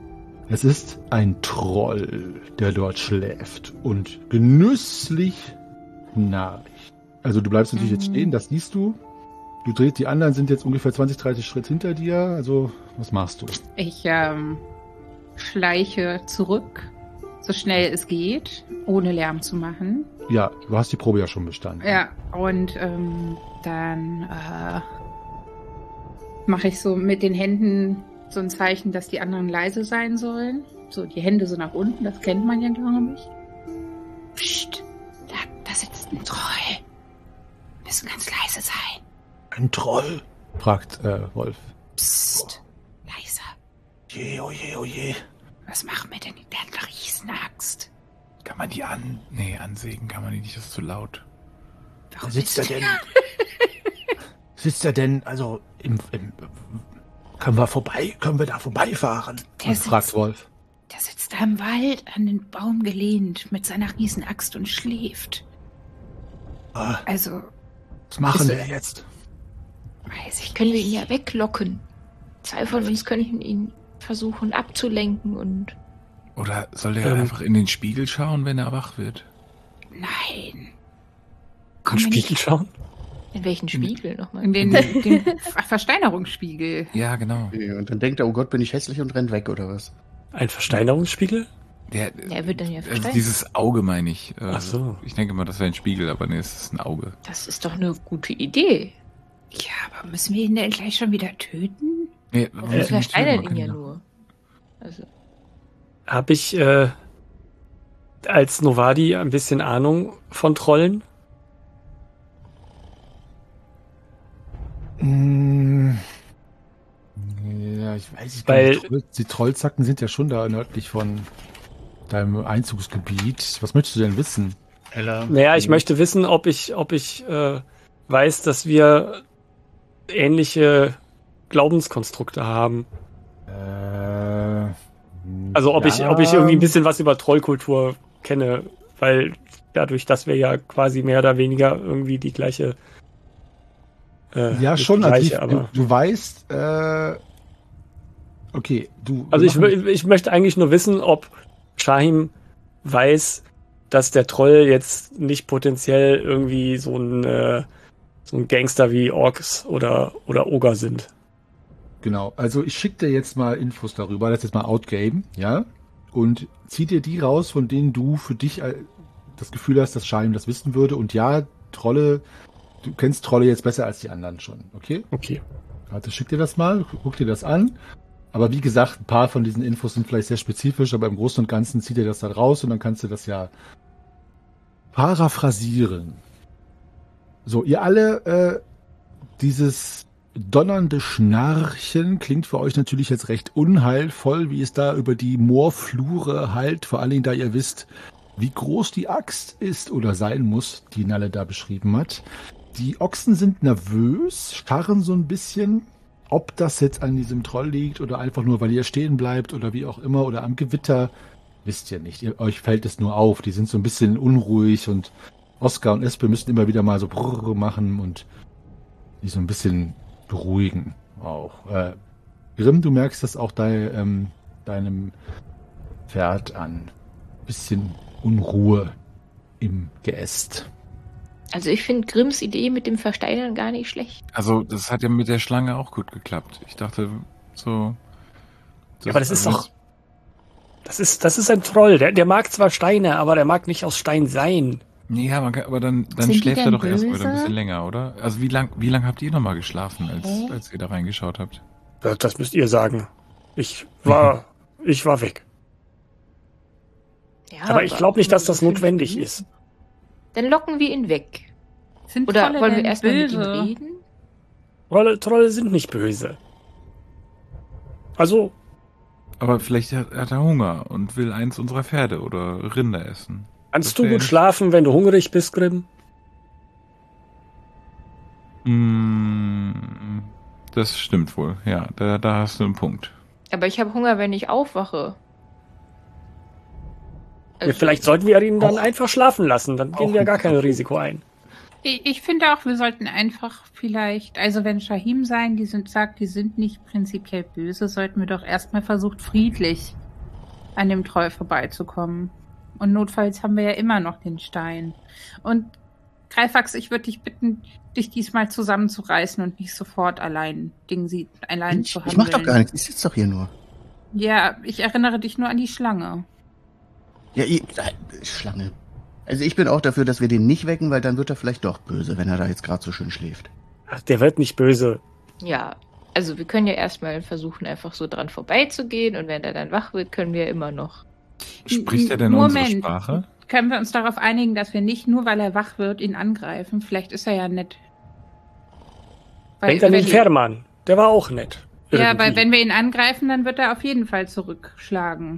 Es ist ein Troll, der dort schläft und genüsslich schnarcht. Also du bleibst natürlich jetzt stehen, das siehst du. Du drehst, die anderen sind jetzt ungefähr zwanzig, dreißig Schritt hinter dir. Also, was machst du? Ich ähm, schleiche zurück, so schnell es geht, ohne Lärm zu machen. Ja, du hast die Probe ja schon bestanden. Ja, und ähm, dann äh, mache ich so mit den Händen so ein Zeichen, dass die anderen leise sein sollen. So, die Hände so nach unten, das kennt man ja, glaube ich. Psst, da, da sitzt ein Troll. Müssen ganz leise sein. Ein Troll? Fragt äh, Wolf. Psst, leiser. Je, oh je, oh je. Was machen wir denn? Der hat eine Riesenaxt. Kann man die an... Nee, ansägen kann man die nicht, das ist zu laut. Warum Sitzt er bist du- denn? Sitzt er denn, also, im, im... Können wir vorbei? Können wir da vorbeifahren? Der fragt sitzt- Wolf. Der sitzt da im Wald an den Baum gelehnt mit seiner Riesenaxt und schläft. Ah, Also, was machen Ist wir er- jetzt? weiß ich Können wir nicht. ihn ja weglocken. Zwei von uns könnten ihn versuchen abzulenken und Oder soll der Ähm. einfach in den Spiegel schauen, wenn er wach wird? Nein. Im Komm wir Spiegel nicht schauen? in welchen Spiegel nochmal? in den, den Versteinerungsspiegel. Ja, genau. Und dann denkt er, oh Gott, bin ich hässlich und rennt weg, oder was? Ein Versteinerungsspiegel? Der, Ja, er wird dann ja also versteinert. dieses Auge meine ich. Äh, Ach so. Ich denke mal, das wäre ein Spiegel, aber nee, es ist ein Auge. Das ist doch eine gute Idee. Ja, aber müssen wir ihn denn gleich schon wieder töten? Nee, Wir wir versteinern man ihn kann ja ihn nur. Also, Habe ich äh, als Novadi ein bisschen Ahnung von Trollen? Hm. Ja, ich weiß nicht. Weil- die, Troll, die Trollzacken sind ja schon da nördlich von deinem Einzugsgebiet. Was möchtest du denn wissen? Ella. Naja, ich möchte wissen, ob ich, ob ich äh, weiß, dass wir ähnliche Glaubenskonstrukte haben. Äh, Also ob ja. ich, ob ich irgendwie ein bisschen was über Trollkultur kenne, weil dadurch, dass wir ja quasi mehr oder weniger irgendwie die gleiche. Äh, Ja, nicht schon. Die Also gleiche, ich, aber, du, du weißt, äh, okay, du. also wir ich, machen- mö- ich möchte eigentlich nur wissen, ob Shahim weiß, dass der Troll jetzt nicht potenziell irgendwie so ein, äh, so ein Gangster wie Orks oder, oder Oger sind. Genau, also ich schicke dir jetzt mal Infos darüber, das ist jetzt mal Outgame, ja? Und zieh dir die raus, von denen du für dich äh, das Gefühl hast, dass Shaim das wissen würde. Und ja, Trolle, du kennst Trolle jetzt besser als die anderen schon, okay? Okay. Also schick dir das mal, guck dir das an. Aber wie gesagt, ein paar von diesen Infos sind vielleicht sehr spezifisch, aber im Großen und Ganzen zieh dir das dann raus und dann kannst du das ja paraphrasieren. So, ihr alle, äh, dieses donnernde Schnarchen klingt für euch natürlich jetzt recht unheilvoll, wie es da über die Moorflure hallt, vor allen Dingen, da ihr wisst, wie groß die Axt ist oder sein muss, die Nalle da beschrieben hat. Die Ochsen sind nervös, starren so ein bisschen, ob das jetzt an diesem Troll liegt oder einfach nur, weil ihr stehen bleibt oder wie auch immer oder am Gewitter, wisst ihr nicht. Ihr, euch fällt es nur auf. Die sind so ein bisschen unruhig und Oskar und Espe müssen immer wieder mal so brrr machen und die so ein bisschen beruhigen auch. Äh, Grimm, du merkst das auch de, ähm, deinem Pferd an. Bisschen Unruhe im Geäst. also ich finde Grimms Idee mit dem Versteinern gar nicht schlecht. Also, das hat ja mit der Schlange auch gut geklappt. Ich dachte, so... Ja, aber das ist also doch. Das ist, das ist ein Troll. Der, der mag zwar Steine, aber der mag nicht aus Stein sein. Nee, ja, man kann, aber dann, dann Sind die schläft er denn doch erst mal böse? ein bisschen länger, oder? Also wie lang, wie lang habt ihr nochmal geschlafen, als, Hä? als ihr da reingeschaut habt? Das, das müsst ihr sagen. Ich war, ich war weg. Ja, Aber ich glaube nicht, dass das fünf notwendig Minuten. ist. Dann locken wir ihn weg. Sind Oder Trolle wollen wir denn erstmal mit ihm böse? reden? Trolle, Trolle sind nicht böse. Also, Aber vielleicht hat, hat er Hunger und will eins unserer Pferde oder Rinder essen. kannst Das du wär gut nicht- schlafen, wenn du hungrig bist, Grimm? Mm, das stimmt wohl, ja, da, da hast du einen Punkt. Aber ich habe Hunger, wenn ich aufwache. Ja, vielleicht sollten wir ihn dann Auch- einfach schlafen lassen. Dann gehen auch wir gar ein- kein Risiko ein. Ich, ich finde auch, wir sollten einfach vielleicht, also wenn Shahim sein, die sind, sagt, die sind nicht prinzipiell böse, sollten wir doch erstmal versucht, friedlich an dem Troll vorbeizukommen. Und notfalls haben wir ja immer noch den Stein. Und Greifax, ich würde dich bitten, dich diesmal zusammenzureißen und nicht sofort allein Ding sie allein Ich, zu handeln. ich mach doch gar nichts, ich sitze doch hier nur. Ja, ich erinnere dich nur an die Schlange. Ja, ich, äh, Schlange. Also ich bin auch dafür, dass wir den nicht wecken, weil dann wird er vielleicht doch böse, wenn er da jetzt gerade so schön schläft. Ach, der wird nicht böse. Ja, also wir können ja erstmal versuchen, einfach so dran vorbeizugehen und wenn er dann wach wird, können wir immer noch. Spricht er denn Moment. unsere Sprache? Können wir uns darauf einigen, dass wir nicht nur, weil er wach wird, ihn angreifen? Vielleicht ist er ja nett. Weil, Denkt an den wenn- Fährmann. Der war auch nett. Ja, Irgendwie. weil wenn wir ihn angreifen, dann wird er auf jeden Fall zurückschlagen.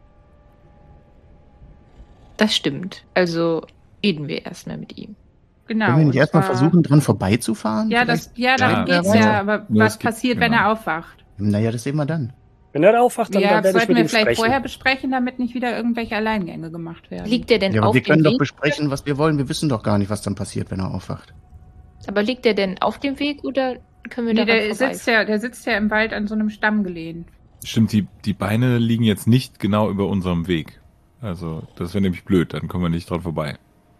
Das stimmt. Also reden wir erstmal mit ihm. Genau. Können wir nicht und erstmal zwar- versuchen, dran vorbeizufahren? Ja, das, ja darum Ja, geht's ja. ja. Aber Nur was es gibt- passiert, wenn genau. er aufwacht? Naja, das sehen wir dann. Wenn er aufwacht, dann, Ja, dann werde ich sollten mit wir ihm vielleicht sprechen. vorher besprechen, damit nicht wieder irgendwelche Alleingänge gemacht werden. Liegt er denn Ja, aber auf wir können dem doch Weg? besprechen, was wir wollen. Wir wissen doch gar nicht, was dann passiert, wenn er aufwacht. Aber liegt er denn auf dem Weg oder können wir Nee, da der sitzt ja, der sitzt ja im Wald an so einem Stamm gelehnt. Stimmt, die, die Beine liegen jetzt nicht genau über unserem Weg. Also, das wäre nämlich blöd, dann kommen wir nicht dran vorbei.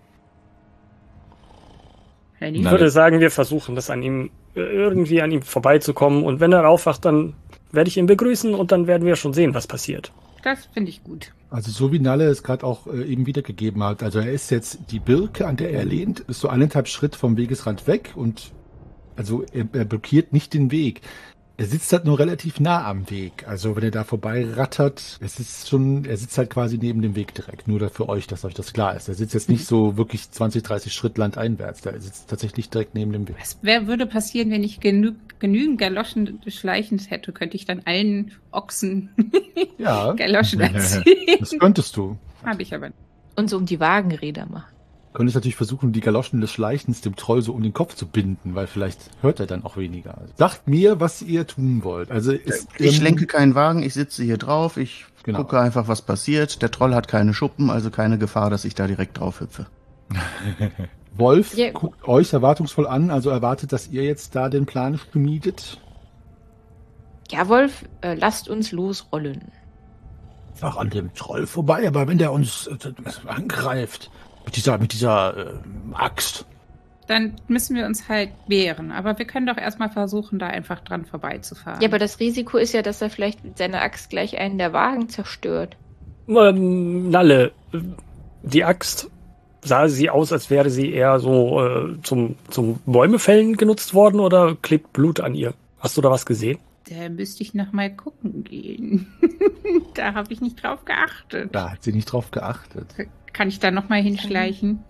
Henny? Ich Na, würde das- sagen, wir versuchen, das an ihm äh, irgendwie an ihm vorbeizukommen. Und wenn er aufwacht, dann werde ich ihn begrüßen und dann werden wir schon sehen, was passiert. Das finde ich gut. Also so wie Nalle es gerade auch äh, eben wiedergegeben hat. Also er ist jetzt die Birke, an der er lehnt, ist so eineinhalb Schritt vom Wegesrand weg und also er, er blockiert nicht den Weg. Er sitzt halt nur relativ nah am Weg. Also wenn er da vorbei rattert, es ist schon, er sitzt halt quasi neben dem Weg direkt. Nur für euch, dass euch das klar ist. Er sitzt jetzt nicht so wirklich zwanzig, dreißig Schritt landeinwärts. Der sitzt tatsächlich direkt neben dem Weg. Was wer würde passieren, wenn ich genü genügend Galoschen des Schleichens hätte? Könnte ich dann allen Ochsen Ja, Galoschen das erzählen? könntest du. Habe ich aber nicht. und so um die Wagenräder machen. Könntest natürlich versuchen, die Galoschen des Schleichens dem Troll so um den Kopf zu binden, weil vielleicht hört er dann auch weniger. Sagt mir, was ihr tun wollt. Also ist, Ich ähm, lenke keinen Wagen, ich sitze hier drauf, ich Genau. gucke einfach, was passiert. Der Troll hat keine Schuppen, also keine Gefahr, dass ich da direkt drauf hüpfe. Wolf Ja. guckt euch erwartungsvoll an, also erwartet, dass ihr jetzt da den Plan schmiedet. Ja, Wolf, äh, lasst uns losrollen. Einfach an dem Troll vorbei, aber wenn der uns äh, angreift, mit dieser, mit dieser äh, Axt. Dann müssen wir uns halt wehren. Aber wir können doch erstmal versuchen, da einfach dran vorbeizufahren. Ja, aber das Risiko ist ja, dass er vielleicht mit seiner Axt gleich einen der Wagen zerstört. Ähm, Nalle, äh, die Axt, sah sie aus, als wäre sie eher so äh, zum, zum Bäumefällen genutzt worden oder klebt Blut an ihr? Hast du da was gesehen? Da müsste ich noch mal gucken gehen. Da habe ich nicht drauf geachtet. Da hat sie nicht drauf geachtet. Kann ich da noch mal hinschleichen?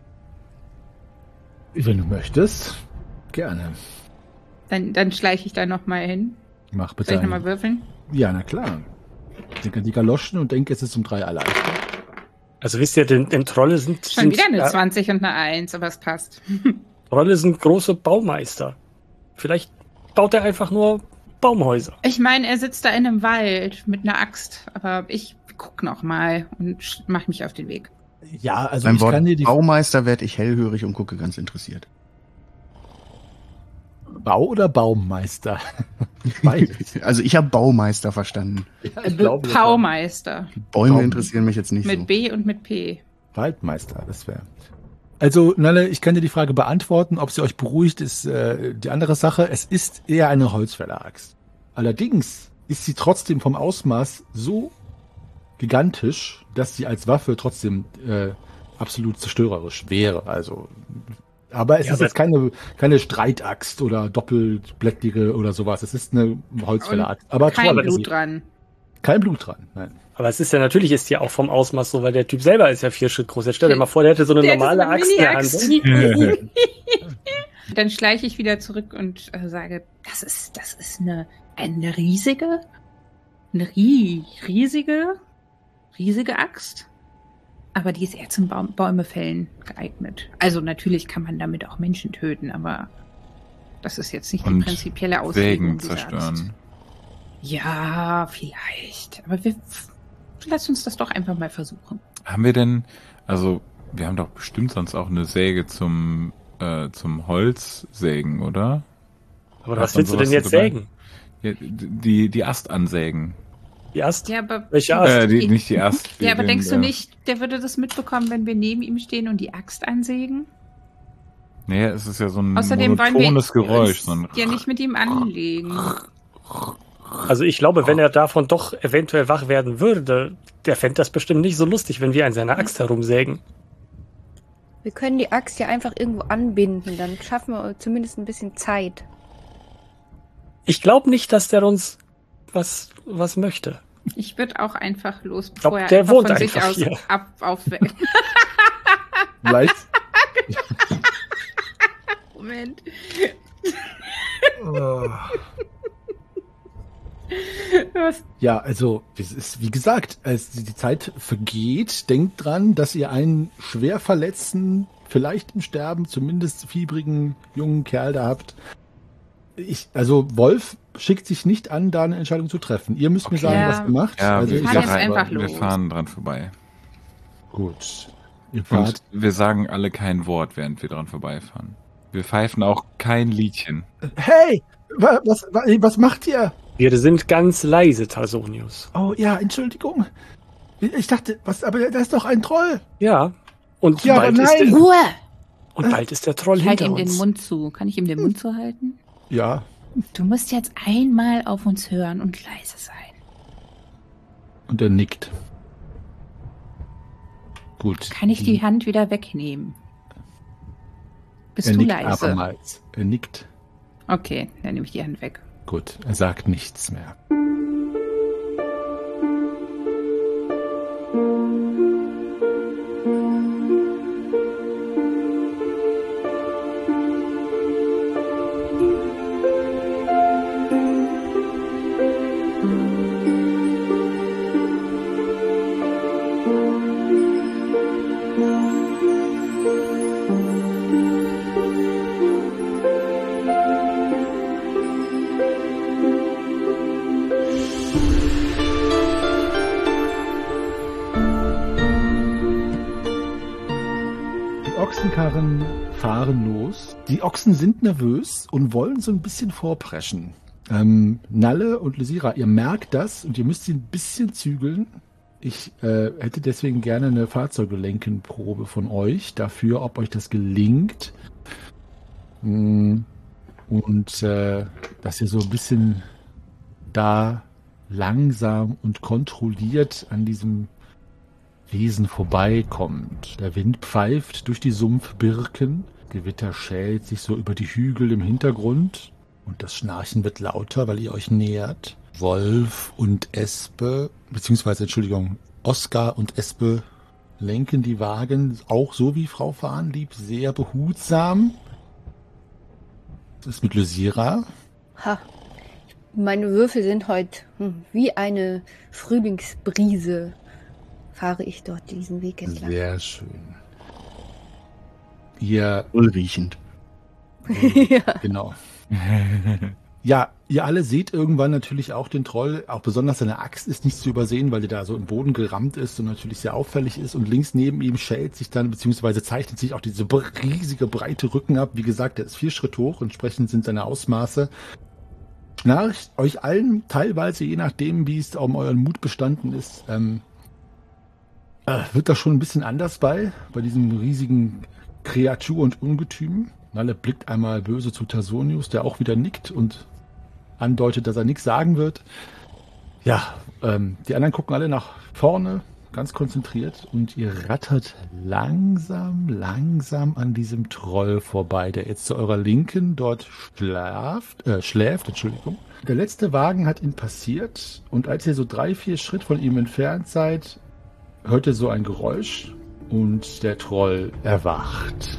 Wenn du möchtest, gerne. Dann, dann schleiche ich da noch mal hin. Mach bitte Soll ich noch mal einen. würfeln? Ja, na klar. Denk an die Galoschen und denk, es ist um drei erleichtert. Also wisst ihr, denn, denn Trolle sind, Schon sind wieder eine äh, zwanzig und eine eins, aber es passt. Trolle sind große Baumeister. Vielleicht baut er einfach nur Baumhäuser. Ich meine, er sitzt da in einem Wald mit einer Axt, aber ich guck noch mal und sch- mach mich auf den Weg. Ja, also Beim ich Wort kann dir die Baumeister werde ich hellhörig und gucke ganz interessiert. Bau- oder Baummeister? Beides. Also ich habe Baumeister verstanden. Ja, ich glaube, das war Baumeister. Bäume Baum- interessieren mich jetzt nicht Mit so. B und mit P. Waldmeister, das wäre. Also, Nalle, ich kann dir die Frage beantworten. Ob sie euch beruhigt, ist äh, die andere Sache. Es ist eher eine Holzfäller-Axt. Allerdings ist sie trotzdem vom Ausmaß so gigantisch, dass sie als Waffe trotzdem äh, absolut zerstörerisch wäre. Also, aber es Ja, ist aber- jetzt keine, keine Streitaxt oder doppelblättige oder sowas. Es ist eine Holzfäller-Axt. Aber Kein trotzdem- Blut dran. Kein Blut dran, nein. Aber es ist ja natürlich ist die auch vom Ausmaß so, weil der Typ selber ist ja vier Schritt groß. Jetzt stell dir mal vor, der hätte so eine Der hätte normale so eine Axt in der Hand. Mini-Axt. Dann schleiche ich wieder zurück und äh, sage, das ist, das ist eine, eine riesige, eine rie riesige, riesige Axt. Aber die ist eher zum Baum Bäumefällen geeignet. Also natürlich kann man damit auch Menschen töten, aber das ist jetzt nicht die Und prinzipielle Auslegung Sägen dieser Axt. zerstören. Ja, vielleicht. Aber wir, lass uns das doch einfach mal versuchen. Haben wir denn, also wir haben doch bestimmt sonst auch eine Säge zum, äh, zum Holzsägen, oder? Aber Hat was man willst du denn sowas jetzt dabei? sägen? Ja, die, die Ast ansägen. Die Ast? Ja, aber, Welche Ast? Äh, die, nicht die Ast. ja, aber den, denkst du äh, nicht, der würde das mitbekommen, wenn wir neben ihm stehen und die Axt ansägen? Nee, es ist ja so ein Außerdem wollen wir monotones Geräusch. uns So ein ja nicht mit ihm anlegen. Also ich glaube, wenn er davon doch eventuell wach werden würde, der fände das bestimmt nicht so lustig, wenn wir an seiner Axt herumsägen. Wir können die Axt ja einfach irgendwo anbinden, dann schaffen wir zumindest ein bisschen Zeit. Ich glaube nicht, dass der uns was, was möchte. Ich würde auch einfach los, glaub, bevor er der einfach wohnt von sich einfach aus hier. ab auf. Vielleicht. Moment. Was? Ja, also, es ist, wie gesagt, als die Zeit vergeht, denkt dran, dass ihr einen schwer verletzten, vielleicht im Sterben, zumindest fiebrigen, jungen Kerl da habt. Ich, also, Wolf schickt sich nicht an, da eine Entscheidung zu treffen. Ihr müsst mir sagen, Ja. was ihr macht. Ja, also, wir, ich fahren sag jetzt aber- einfach wir los. fahren dran vorbei. Gut. Ihr Und fahrt. wir sagen alle kein Wort, während wir dran vorbeifahren. Wir pfeifen auch kein Liedchen. Hey! wa- Was, wa- was macht ihr? Wir sind ganz leise, Tarsonius. Oh, ja, Entschuldigung. Ich dachte, was, aber da ist doch ein Troll. Ja. Und, Ja, aber bald, ist nein. der, Ruhe! und bald ist der Troll Ich halte hinter ihm den uns. Mund zu. Kann ich ihm den Mund zuhalten? Ja, Du musst jetzt einmal auf uns hören und leise sein. und er nickt. Gut. Kann ich die Hand wieder wegnehmen? Bist er du nickt leise? abermals. Er nickt. Okay, dann nehme ich die Hand weg. Gut, er sagt nichts mehr. Die Ochsenkarren fahren los. Die Ochsen sind nervös und wollen so ein bisschen vorpreschen. Ähm, Nalle und Lysira, ihr merkt das und ihr müsst sie ein bisschen zügeln. Ich äh, hätte deswegen gerne eine Fahrzeuggelenkenprobe von euch dafür, ob euch das gelingt. Mm, Und äh, dass ihr so ein bisschen da langsam und kontrolliert an diesem Wesen vorbeikommt. Der Wind pfeift durch die Sumpfbirken, Gewitter schält sich so über die Hügel im Hintergrund und das Schnarchen wird lauter, weil ihr euch nähert. Wolf und Espe, beziehungsweise, Entschuldigung, Oskar und Espe lenken die Wagen, auch so wie Frau Fahnlieb, sehr behutsam. Das ist mit Lysira. Ha. Meine Würfel sind heute hm, wie eine Frühlingsbrise. Fahre ich dort diesen Weg entlang. Sehr schön. Ihr Wohlriechend. ja. Genau. Ja, ihr alle seht irgendwann natürlich auch den Troll, auch besonders seine Axt ist nicht zu übersehen, weil die da so im Boden gerammt ist und natürlich sehr auffällig ist. Und links neben ihm schält sich dann, beziehungsweise zeichnet sich auch diese riesige, breite Rücken ab. Wie gesagt, der ist vier Schritt hoch, entsprechend sind seine Ausmaße. Schnarcht euch allen teilweise, je nachdem, wie es um euren Mut bestanden ist, ähm, äh, wird das schon ein bisschen anders bei, bei diesem riesigen Kreatur und Ungetüm. Nalle blickt einmal böse zu Tarsonius, der auch wieder nickt und andeutet, dass er nichts sagen wird. Ja, ähm, die anderen gucken alle nach vorne, ganz konzentriert, und ihr rattert langsam, langsam an diesem Troll vorbei, der jetzt zu eurer Linken dort schlaft, äh, schläft. Entschuldigung. Der letzte Wagen hat ihn passiert und als ihr so drei, vier Schritt von ihm entfernt seid, hört ihr so ein Geräusch und der Troll erwacht.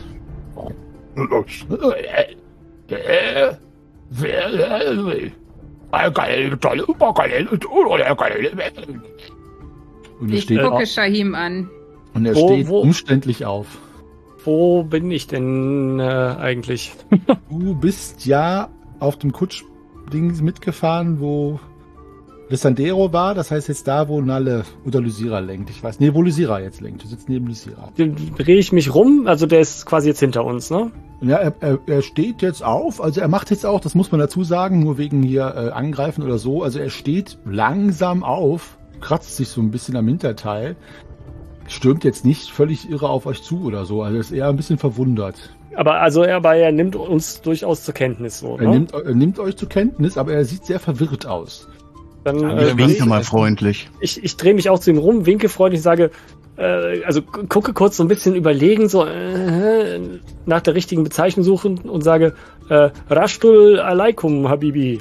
Und er Ich steht, gucke Shahim an. und er Wo- steht wo- umständlich auf. Wo bin ich denn äh, eigentlich? Du bist ja auf dem Kutschding mitgefahren, wo Lissandero war, das heißt jetzt da, wo Nalle oder Lysira lenkt. Ich weiß, nee, wo Lysira jetzt lenkt. Du sitzt neben Lysira. Dann drehe ich mich rum, also der ist quasi jetzt hinter uns, ne? Ja, er, er, er steht jetzt auf, also er macht jetzt auch, das muss man dazu sagen, nur wegen hier äh, Angreifen oder so, also er steht langsam auf, kratzt sich so ein bisschen am Hinterteil, stürmt jetzt nicht völlig irre auf euch zu oder so, also ist eher ein bisschen verwundert. Aber also er, aber er nimmt uns durchaus zur Kenntnis, so, Er ne? nimmt, er nimmt euch zur Kenntnis, aber er sieht sehr verwirrt aus. Dann, Ich äh, winke mal freundlich. ich, ich drehe mich auch zu ihm rum, winke freundlich, sage, äh, also gu- gucke kurz so ein bisschen überlegen, so äh, nach der richtigen Bezeichnung suchen und sage, äh, Rashtul alaikum, Habibi.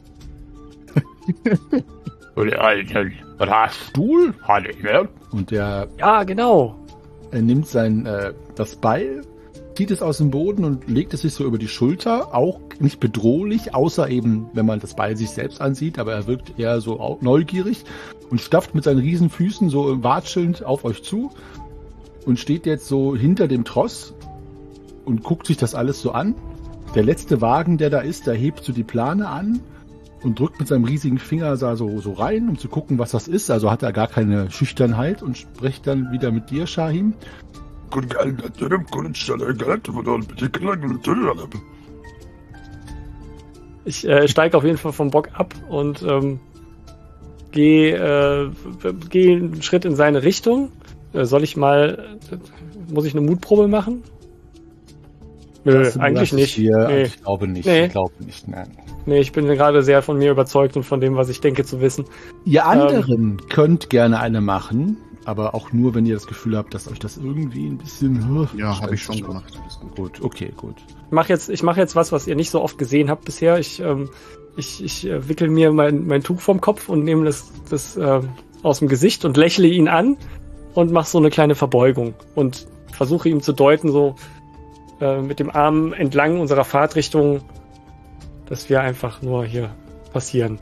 Stuhl? Und der, Ja, genau. er nimmt sein, äh, das Beil, zieht es aus dem Boden und legt es sich so über die Schulter, auch nicht bedrohlich, außer eben, wenn man das Beil sich selbst ansieht, aber er wirkt eher so au- neugierig und stapft mit seinen riesen Füßen so watschelnd auf euch zu und steht jetzt so hinter dem Tross und guckt sich das alles so an. Der letzte Wagen, der da ist, der hebt so die Plane an und drückt mit seinem riesigen Finger da so, so rein, um zu gucken, was das ist. Also hat er gar keine Schüchternheit und spricht dann wieder mit dir, Shahim. Ich äh, steige auf jeden Fall vom Bock ab und ähm, gehe äh, geh einen Schritt in seine Richtung. Äh, soll ich mal, äh, muss ich eine Mutprobe machen? Nö, Das eigentlich lasse ich nicht. Hier, Nee. Ich glaube nicht. Nee. Ich glaube nicht, nein. Nee, ich bin gerade sehr von mir überzeugt und von dem, was ich denke zu wissen. Ihr anderen könnt gerne eine machen, aber auch nur, wenn ihr das Gefühl habt, dass euch das irgendwie ein bisschen... Ja, habe ich schon gemacht. Alles gut. Gut, okay, gut. Ich mache jetzt, ich mache jetzt was, was ihr nicht so oft gesehen habt bisher. Ich, ähm, ich, ich äh, wickel mir mein, mein Tuch vom Kopf und nehme das, das äh, aus dem Gesicht und lächle ihn an und mache so eine kleine Verbeugung und versuche ihm zu deuten, so äh, mit dem Arm entlang unserer Fahrtrichtung, dass wir einfach nur hier passieren.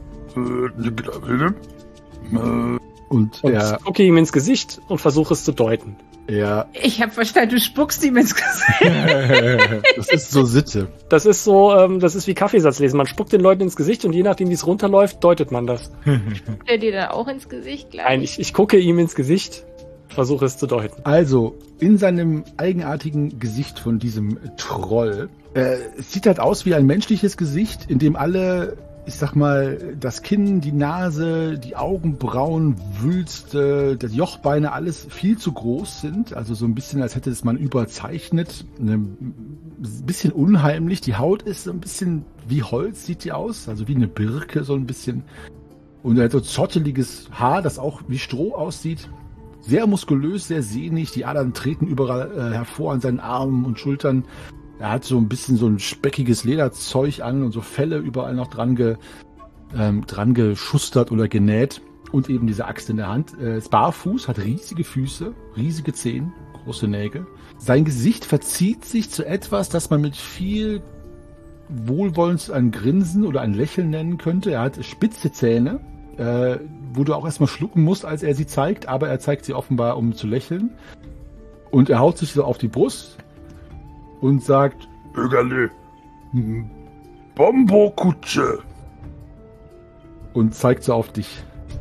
Und Und er, gucke ihm ins Gesicht und versuche es zu deuten. er, Ich habe verstanden, du spuckst ihm ins Gesicht. das ist so Sitte. Das ist so, ähm, das ist wie Kaffeesatz lesen. Man spuckt den Leuten ins Gesicht und je nachdem, wie es runterläuft, deutet man das. Guckt er dir dann auch ins Gesicht gleich? Nein, ich, ich gucke ihm ins Gesicht, versuche es zu deuten. Also, in seinem eigenartigen Gesicht von diesem Troll, äh, es sieht halt aus wie ein menschliches Gesicht, in dem alle, ich sag mal, das Kinn, die Nase, die Augenbrauen, Wülste, das Jochbeine, alles viel zu groß sind. Also so ein bisschen, als hätte es man überzeichnet. Ein bisschen unheimlich. Die Haut ist so ein bisschen wie Holz, sieht die aus. Also wie eine Birke, so ein bisschen. Und er hat so zotteliges Haar, das auch wie Stroh aussieht. Sehr muskulös, sehr sehnig. Die Adern treten überall äh, hervor an seinen Armen und Schultern. Er hat so ein bisschen so ein speckiges Lederzeug an und so Felle überall noch dran, ge, ähm, dran geschustert oder genäht. Und eben diese Axt in der Hand. Er ist barfuß, hat riesige Füße, riesige Zehen, große Nägel. Sein Gesicht verzieht sich zu etwas, das man mit viel Wohlwollens ein Grinsen oder ein Lächeln nennen könnte. Er hat spitze Zähne, äh, wo du auch erstmal schlucken musst, als er sie zeigt. Aber er zeigt sie offenbar, um zu lächeln. Und er haut sich so auf die Brust und sagt, Ögerle, Bombo-Kutsche. Und zeigt so auf dich.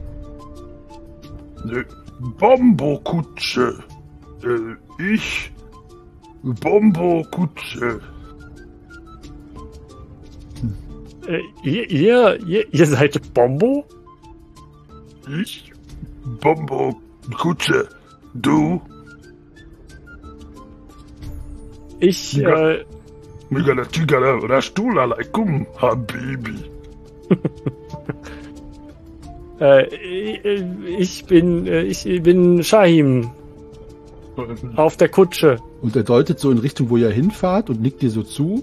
Ne, Bombo-Kutsche. Äh, ich, Bombo-Kutsche. Äh, ihr, ihr, ihr, ihr seid Bombo? Ich, Bombo-Kutsche. Du, Ich, Ja. äh, Migala Tigala Rashtul alaikum, Habibi. äh, ich bin, äh, ich bin Shahim auf der Kutsche. Und er deutet so in Richtung, wo ihr hinfahrt und nickt dir so zu.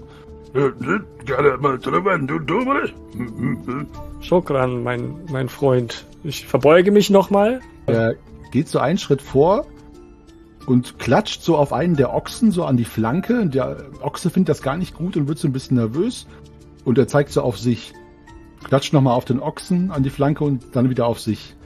Shokran, mein, mein Freund. Ich verbeuge mich nochmal. Er geht so einen Schritt vor und klatscht so auf einen der Ochsen, so an die Flanke. Der Ochse findet das gar nicht gut und wird so ein bisschen nervös. Und er zeigt so auf sich. Klatscht nochmal auf den Ochsen an die Flanke und dann wieder auf sich.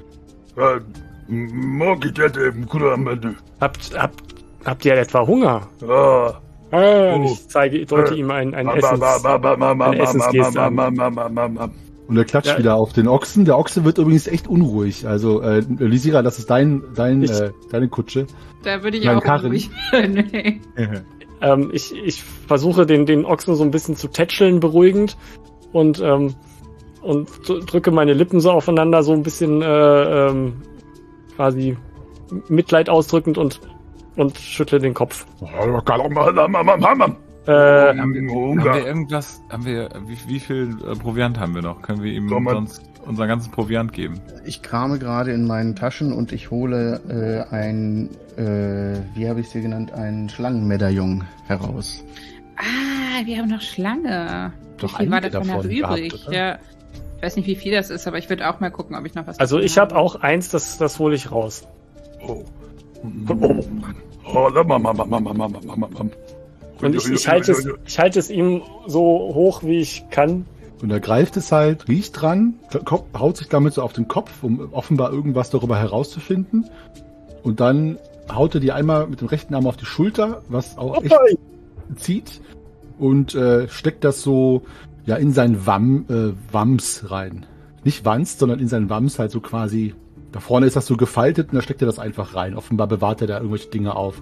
Habt, habt, habt ihr etwa Hunger? Ah, Ah, und Oh. ich zeige, deute ihm ein, ein Essens, eine Essensgeste an. Und er klatscht Ja. wieder auf den Ochsen. Der Ochse wird übrigens echt unruhig. Also, äh, Lysira, das ist dein, dein, Ich- äh, deine Kutsche. Da würde ich Mein auch Karren. ruhig. Nee. Ähm, ich, ich versuche den, den Ochsen so ein bisschen zu tätscheln, beruhigend. Und, ähm, und d- drücke meine Lippen so aufeinander, so ein bisschen äh, ähm, quasi Mitleid ausdrückend und, und schüttle den Kopf. Äh, Haben wir, haben wir irgendwas, haben wir, wie, wie viel äh, Proviant haben wir noch? Können wir ihm Soll man- sonst unseren ganzen Proviant geben? Ich krame gerade in meinen Taschen und ich hole äh, ein, äh, wie habe ich sie genannt, ein Schlangenmedaillon heraus. Ah, wir haben noch Schlange. Doch Wie viel war einige davon noch davon übrig? gehabt, oder? Ja. Ich weiß nicht, wie viel das ist, aber ich würde auch mal gucken, ob ich noch was also davon ich habe auch eins, das, das hole ich raus. Oh. Oh, la, ma, ma, ma, ma, ma, ma, ma, ma, ma. Und ich, ich, halte es, ich halte es ihm so hoch, wie ich kann. Und er greift es halt, riecht dran, ko- haut sich damit so auf den Kopf, um offenbar irgendwas darüber herauszufinden. Und dann haut er dir einmal mit dem rechten Arm auf die Schulter, was auch echt zieht. Und äh, steckt das so ja in seinen Wamm, äh, Wams rein. Nicht Wanst, sondern in seinen Wams halt so quasi. Da vorne ist das so gefaltet und da steckt er das einfach rein. Offenbar bewahrt er da irgendwelche Dinge auf.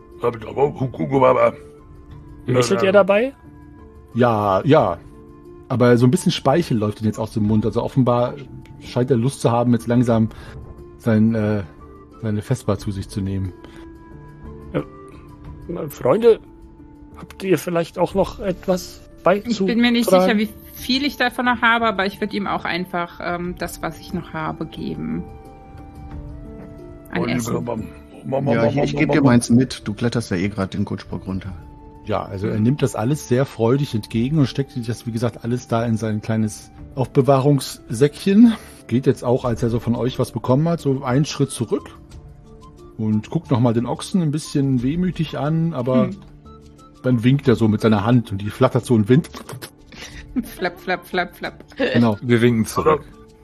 Lächelt er dabei? Ja, ja. Aber so ein bisschen Speichel läuft ihm jetzt aus dem Mund. Also offenbar scheint er Lust zu haben, jetzt langsam sein, äh, seine Vespa zu sich zu nehmen. Freunde, habt ihr vielleicht auch noch etwas beizutragen? Ich bin mir nicht sicher, wie viel ich davon noch habe, aber ich würde ihm auch einfach ähm, das, was ich noch habe, geben. An Essen. Ja, ich, ich gebe dir meins mit. Du kletterst ja eh gerade den Kutschbock runter. Ja, also er nimmt das alles sehr freudig entgegen und steckt sich das, wie gesagt, alles da in sein kleines Aufbewahrungssäckchen. Geht jetzt auch, als er so von euch was bekommen hat, so einen Schritt zurück und guckt nochmal den Ochsen ein bisschen wehmütig an, aber Hm. dann winkt er so mit seiner Hand und die flattert so im Wind. Flapp, flapp, flapp, flapp. Genau. Wir winken zurück.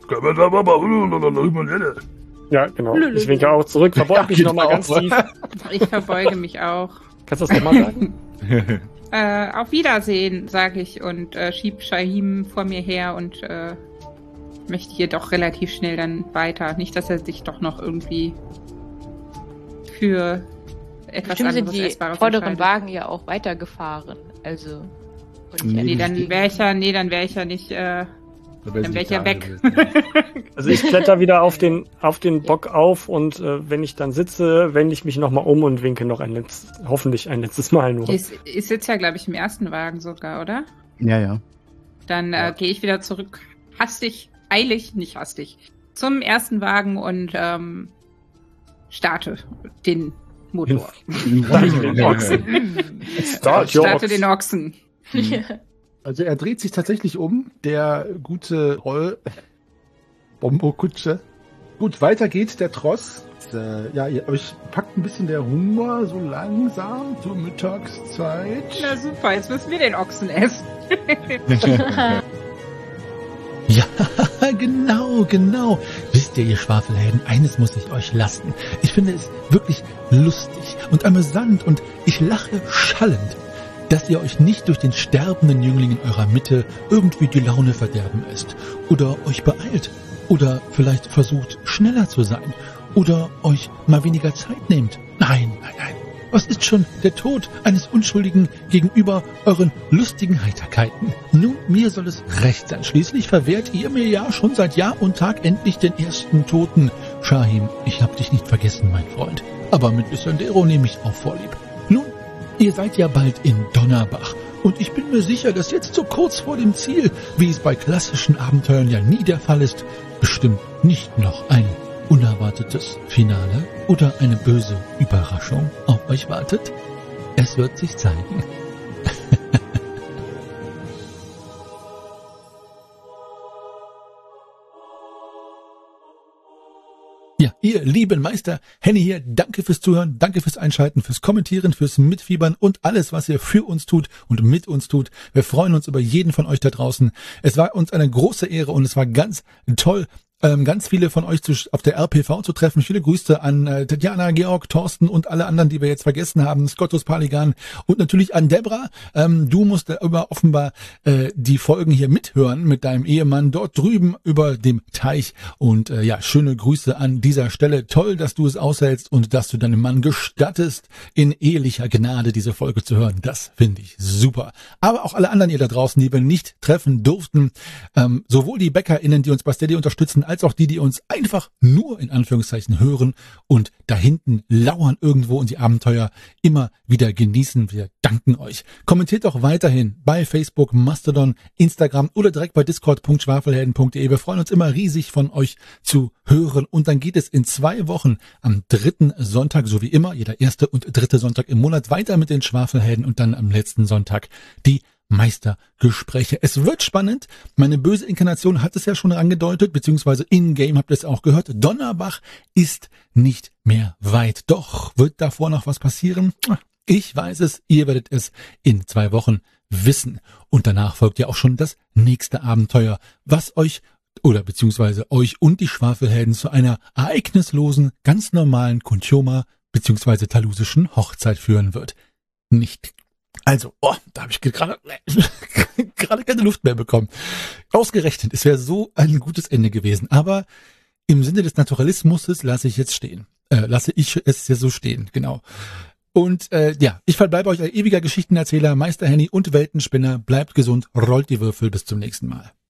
Ja, genau. Ich winke auch zurück, verbeug mich Ja, nochmal ganz genau. tief. Ich verbeuge mich auch. Kannst du das nochmal sagen? Äh, auf Wiedersehen, sage ich und äh, schieb Shahim vor mir her und äh, möchte hier doch relativ schnell dann weiter. Nicht, dass er sich doch noch irgendwie für etwas Bestimmt sind anderes die Essbares vorderen entscheidet. Wagen ja auch weitergefahren. Also. Und Nee, ja, Nee, dann die- wäre ich ja, nee, dann wäre ich ja nicht, äh, Da wär dann sie wäre ich ja da weg. gewesen. Also ich kletter wieder auf den, auf den Bock auf und äh, wenn ich dann sitze, wende ich mich nochmal um und winke noch ein letztes, hoffentlich ein letztes Mal nur. ich, ich sitze ja, glaube ich, im ersten Wagen sogar, oder? Ja, ja. Dann Ja. äh, gehe ich wieder zurück, hastig, eilig, nicht hastig, zum ersten Wagen und ähm, starte den Motor. Den Ochsen. Start your Starte Ox. den Ochsen. Ja. Also er dreht sich tatsächlich um, der gute Roll Bombo-Kutsche. Gut, weiter geht der Tross. Äh, ja, ihr, euch packt ein bisschen der Hunger so langsam zur Mittagszeit. Na super, jetzt müssen wir den Ochsen essen. Ja, genau, genau. Wisst ihr, ihr Schwafelhelden, eines muss ich euch lassen. Ich finde es wirklich lustig und amüsant und ich lache schallend, dass ihr euch nicht durch den sterbenden Jüngling in eurer Mitte irgendwie die Laune verderben lässt oder euch beeilt oder vielleicht versucht, schneller zu sein oder euch mal weniger Zeit nehmt. Nein, nein, nein. Was ist schon der Tod eines Unschuldigen gegenüber euren lustigen Heiterkeiten? Nun, mir soll es recht sein. Schließlich verwehrt ihr mir ja schon seit Jahr und Tag endlich den ersten Toten. Shahim, ich hab dich nicht vergessen, mein Freund. Aber mit Lysandero nehme ich auch vorlieb. Nun, ihr seid ja bald in Donnerbach. Und ich bin mir sicher, dass jetzt so kurz vor dem Ziel, wie es bei klassischen Abenteuern ja nie der Fall ist, bestimmt nicht noch ein unerwartetes Finale oder eine böse Überraschung auf euch wartet? Es wird sich zeigen. Ja, ihr lieben Meister, Henny hier, danke fürs Zuhören, danke fürs Einschalten, fürs Kommentieren, fürs Mitfiebern und alles, was ihr für uns tut und mit uns tut. Wir freuen uns über jeden von euch da draußen. Es war uns eine große Ehre und es war ganz toll, ähm, ganz viele von euch zu, auf der R P V zu treffen. Viele Grüße an äh, Tatjana, Georg, Thorsten und alle anderen, die wir jetzt vergessen haben. Scottus Paligan und natürlich an Debra. Ähm, du musst äh, über offenbar äh, die Folgen hier mithören mit deinem Ehemann dort drüben über dem Teich. Und äh, ja, schöne Grüße an dieser Stelle. Toll, dass du es aushältst und dass du deinem Mann gestattest, in ehelicher Gnade diese Folge zu hören. Das finde ich super. Aber auch alle anderen ihr da draußen, die wir nicht treffen durften, ähm, sowohl die BäckerInnen, die uns bei Steady unterstützen, als auch die, die uns einfach nur in Anführungszeichen hören und da hinten lauern irgendwo und die Abenteuer immer wieder genießen. Wir danken euch. Kommentiert auch weiterhin bei Facebook, Mastodon, Instagram oder direkt bei discord punkt schwafelhelden punkt de. Wir freuen uns immer riesig, von euch zu hören. Und dann geht es in zwei Wochen am dritten Sonntag, so wie immer, jeder erste und dritte Sonntag im Monat, weiter mit den Schwafelhelden und dann am letzten Sonntag die Meistergespräche. Es wird spannend. Meine böse Inkarnation hat es ja schon angedeutet, beziehungsweise in-game habt ihr es auch gehört. Donnerbach ist nicht mehr weit. Doch wird davor noch was passieren? Ich weiß es, ihr werdet es in zwei Wochen wissen. Und danach folgt ja auch schon das nächste Abenteuer, was euch oder beziehungsweise euch und die Schwafelhelden zu einer ereignislosen, ganz normalen Kuntioma beziehungsweise talusischen Hochzeit führen wird. Nicht Also, oh, da habe ich gerade gerade keine Luft mehr bekommen. Ausgerechnet, es wäre so ein gutes Ende gewesen. Aber im Sinne des Naturalismus lasse ich jetzt stehen. Äh, lasse ich es ja so stehen, genau. Und äh, ja, ich verbleibe euch ein ewiger Geschichtenerzähler, Meister Henny und Weltenspinner. Bleibt gesund, rollt die Würfel, bis zum nächsten Mal.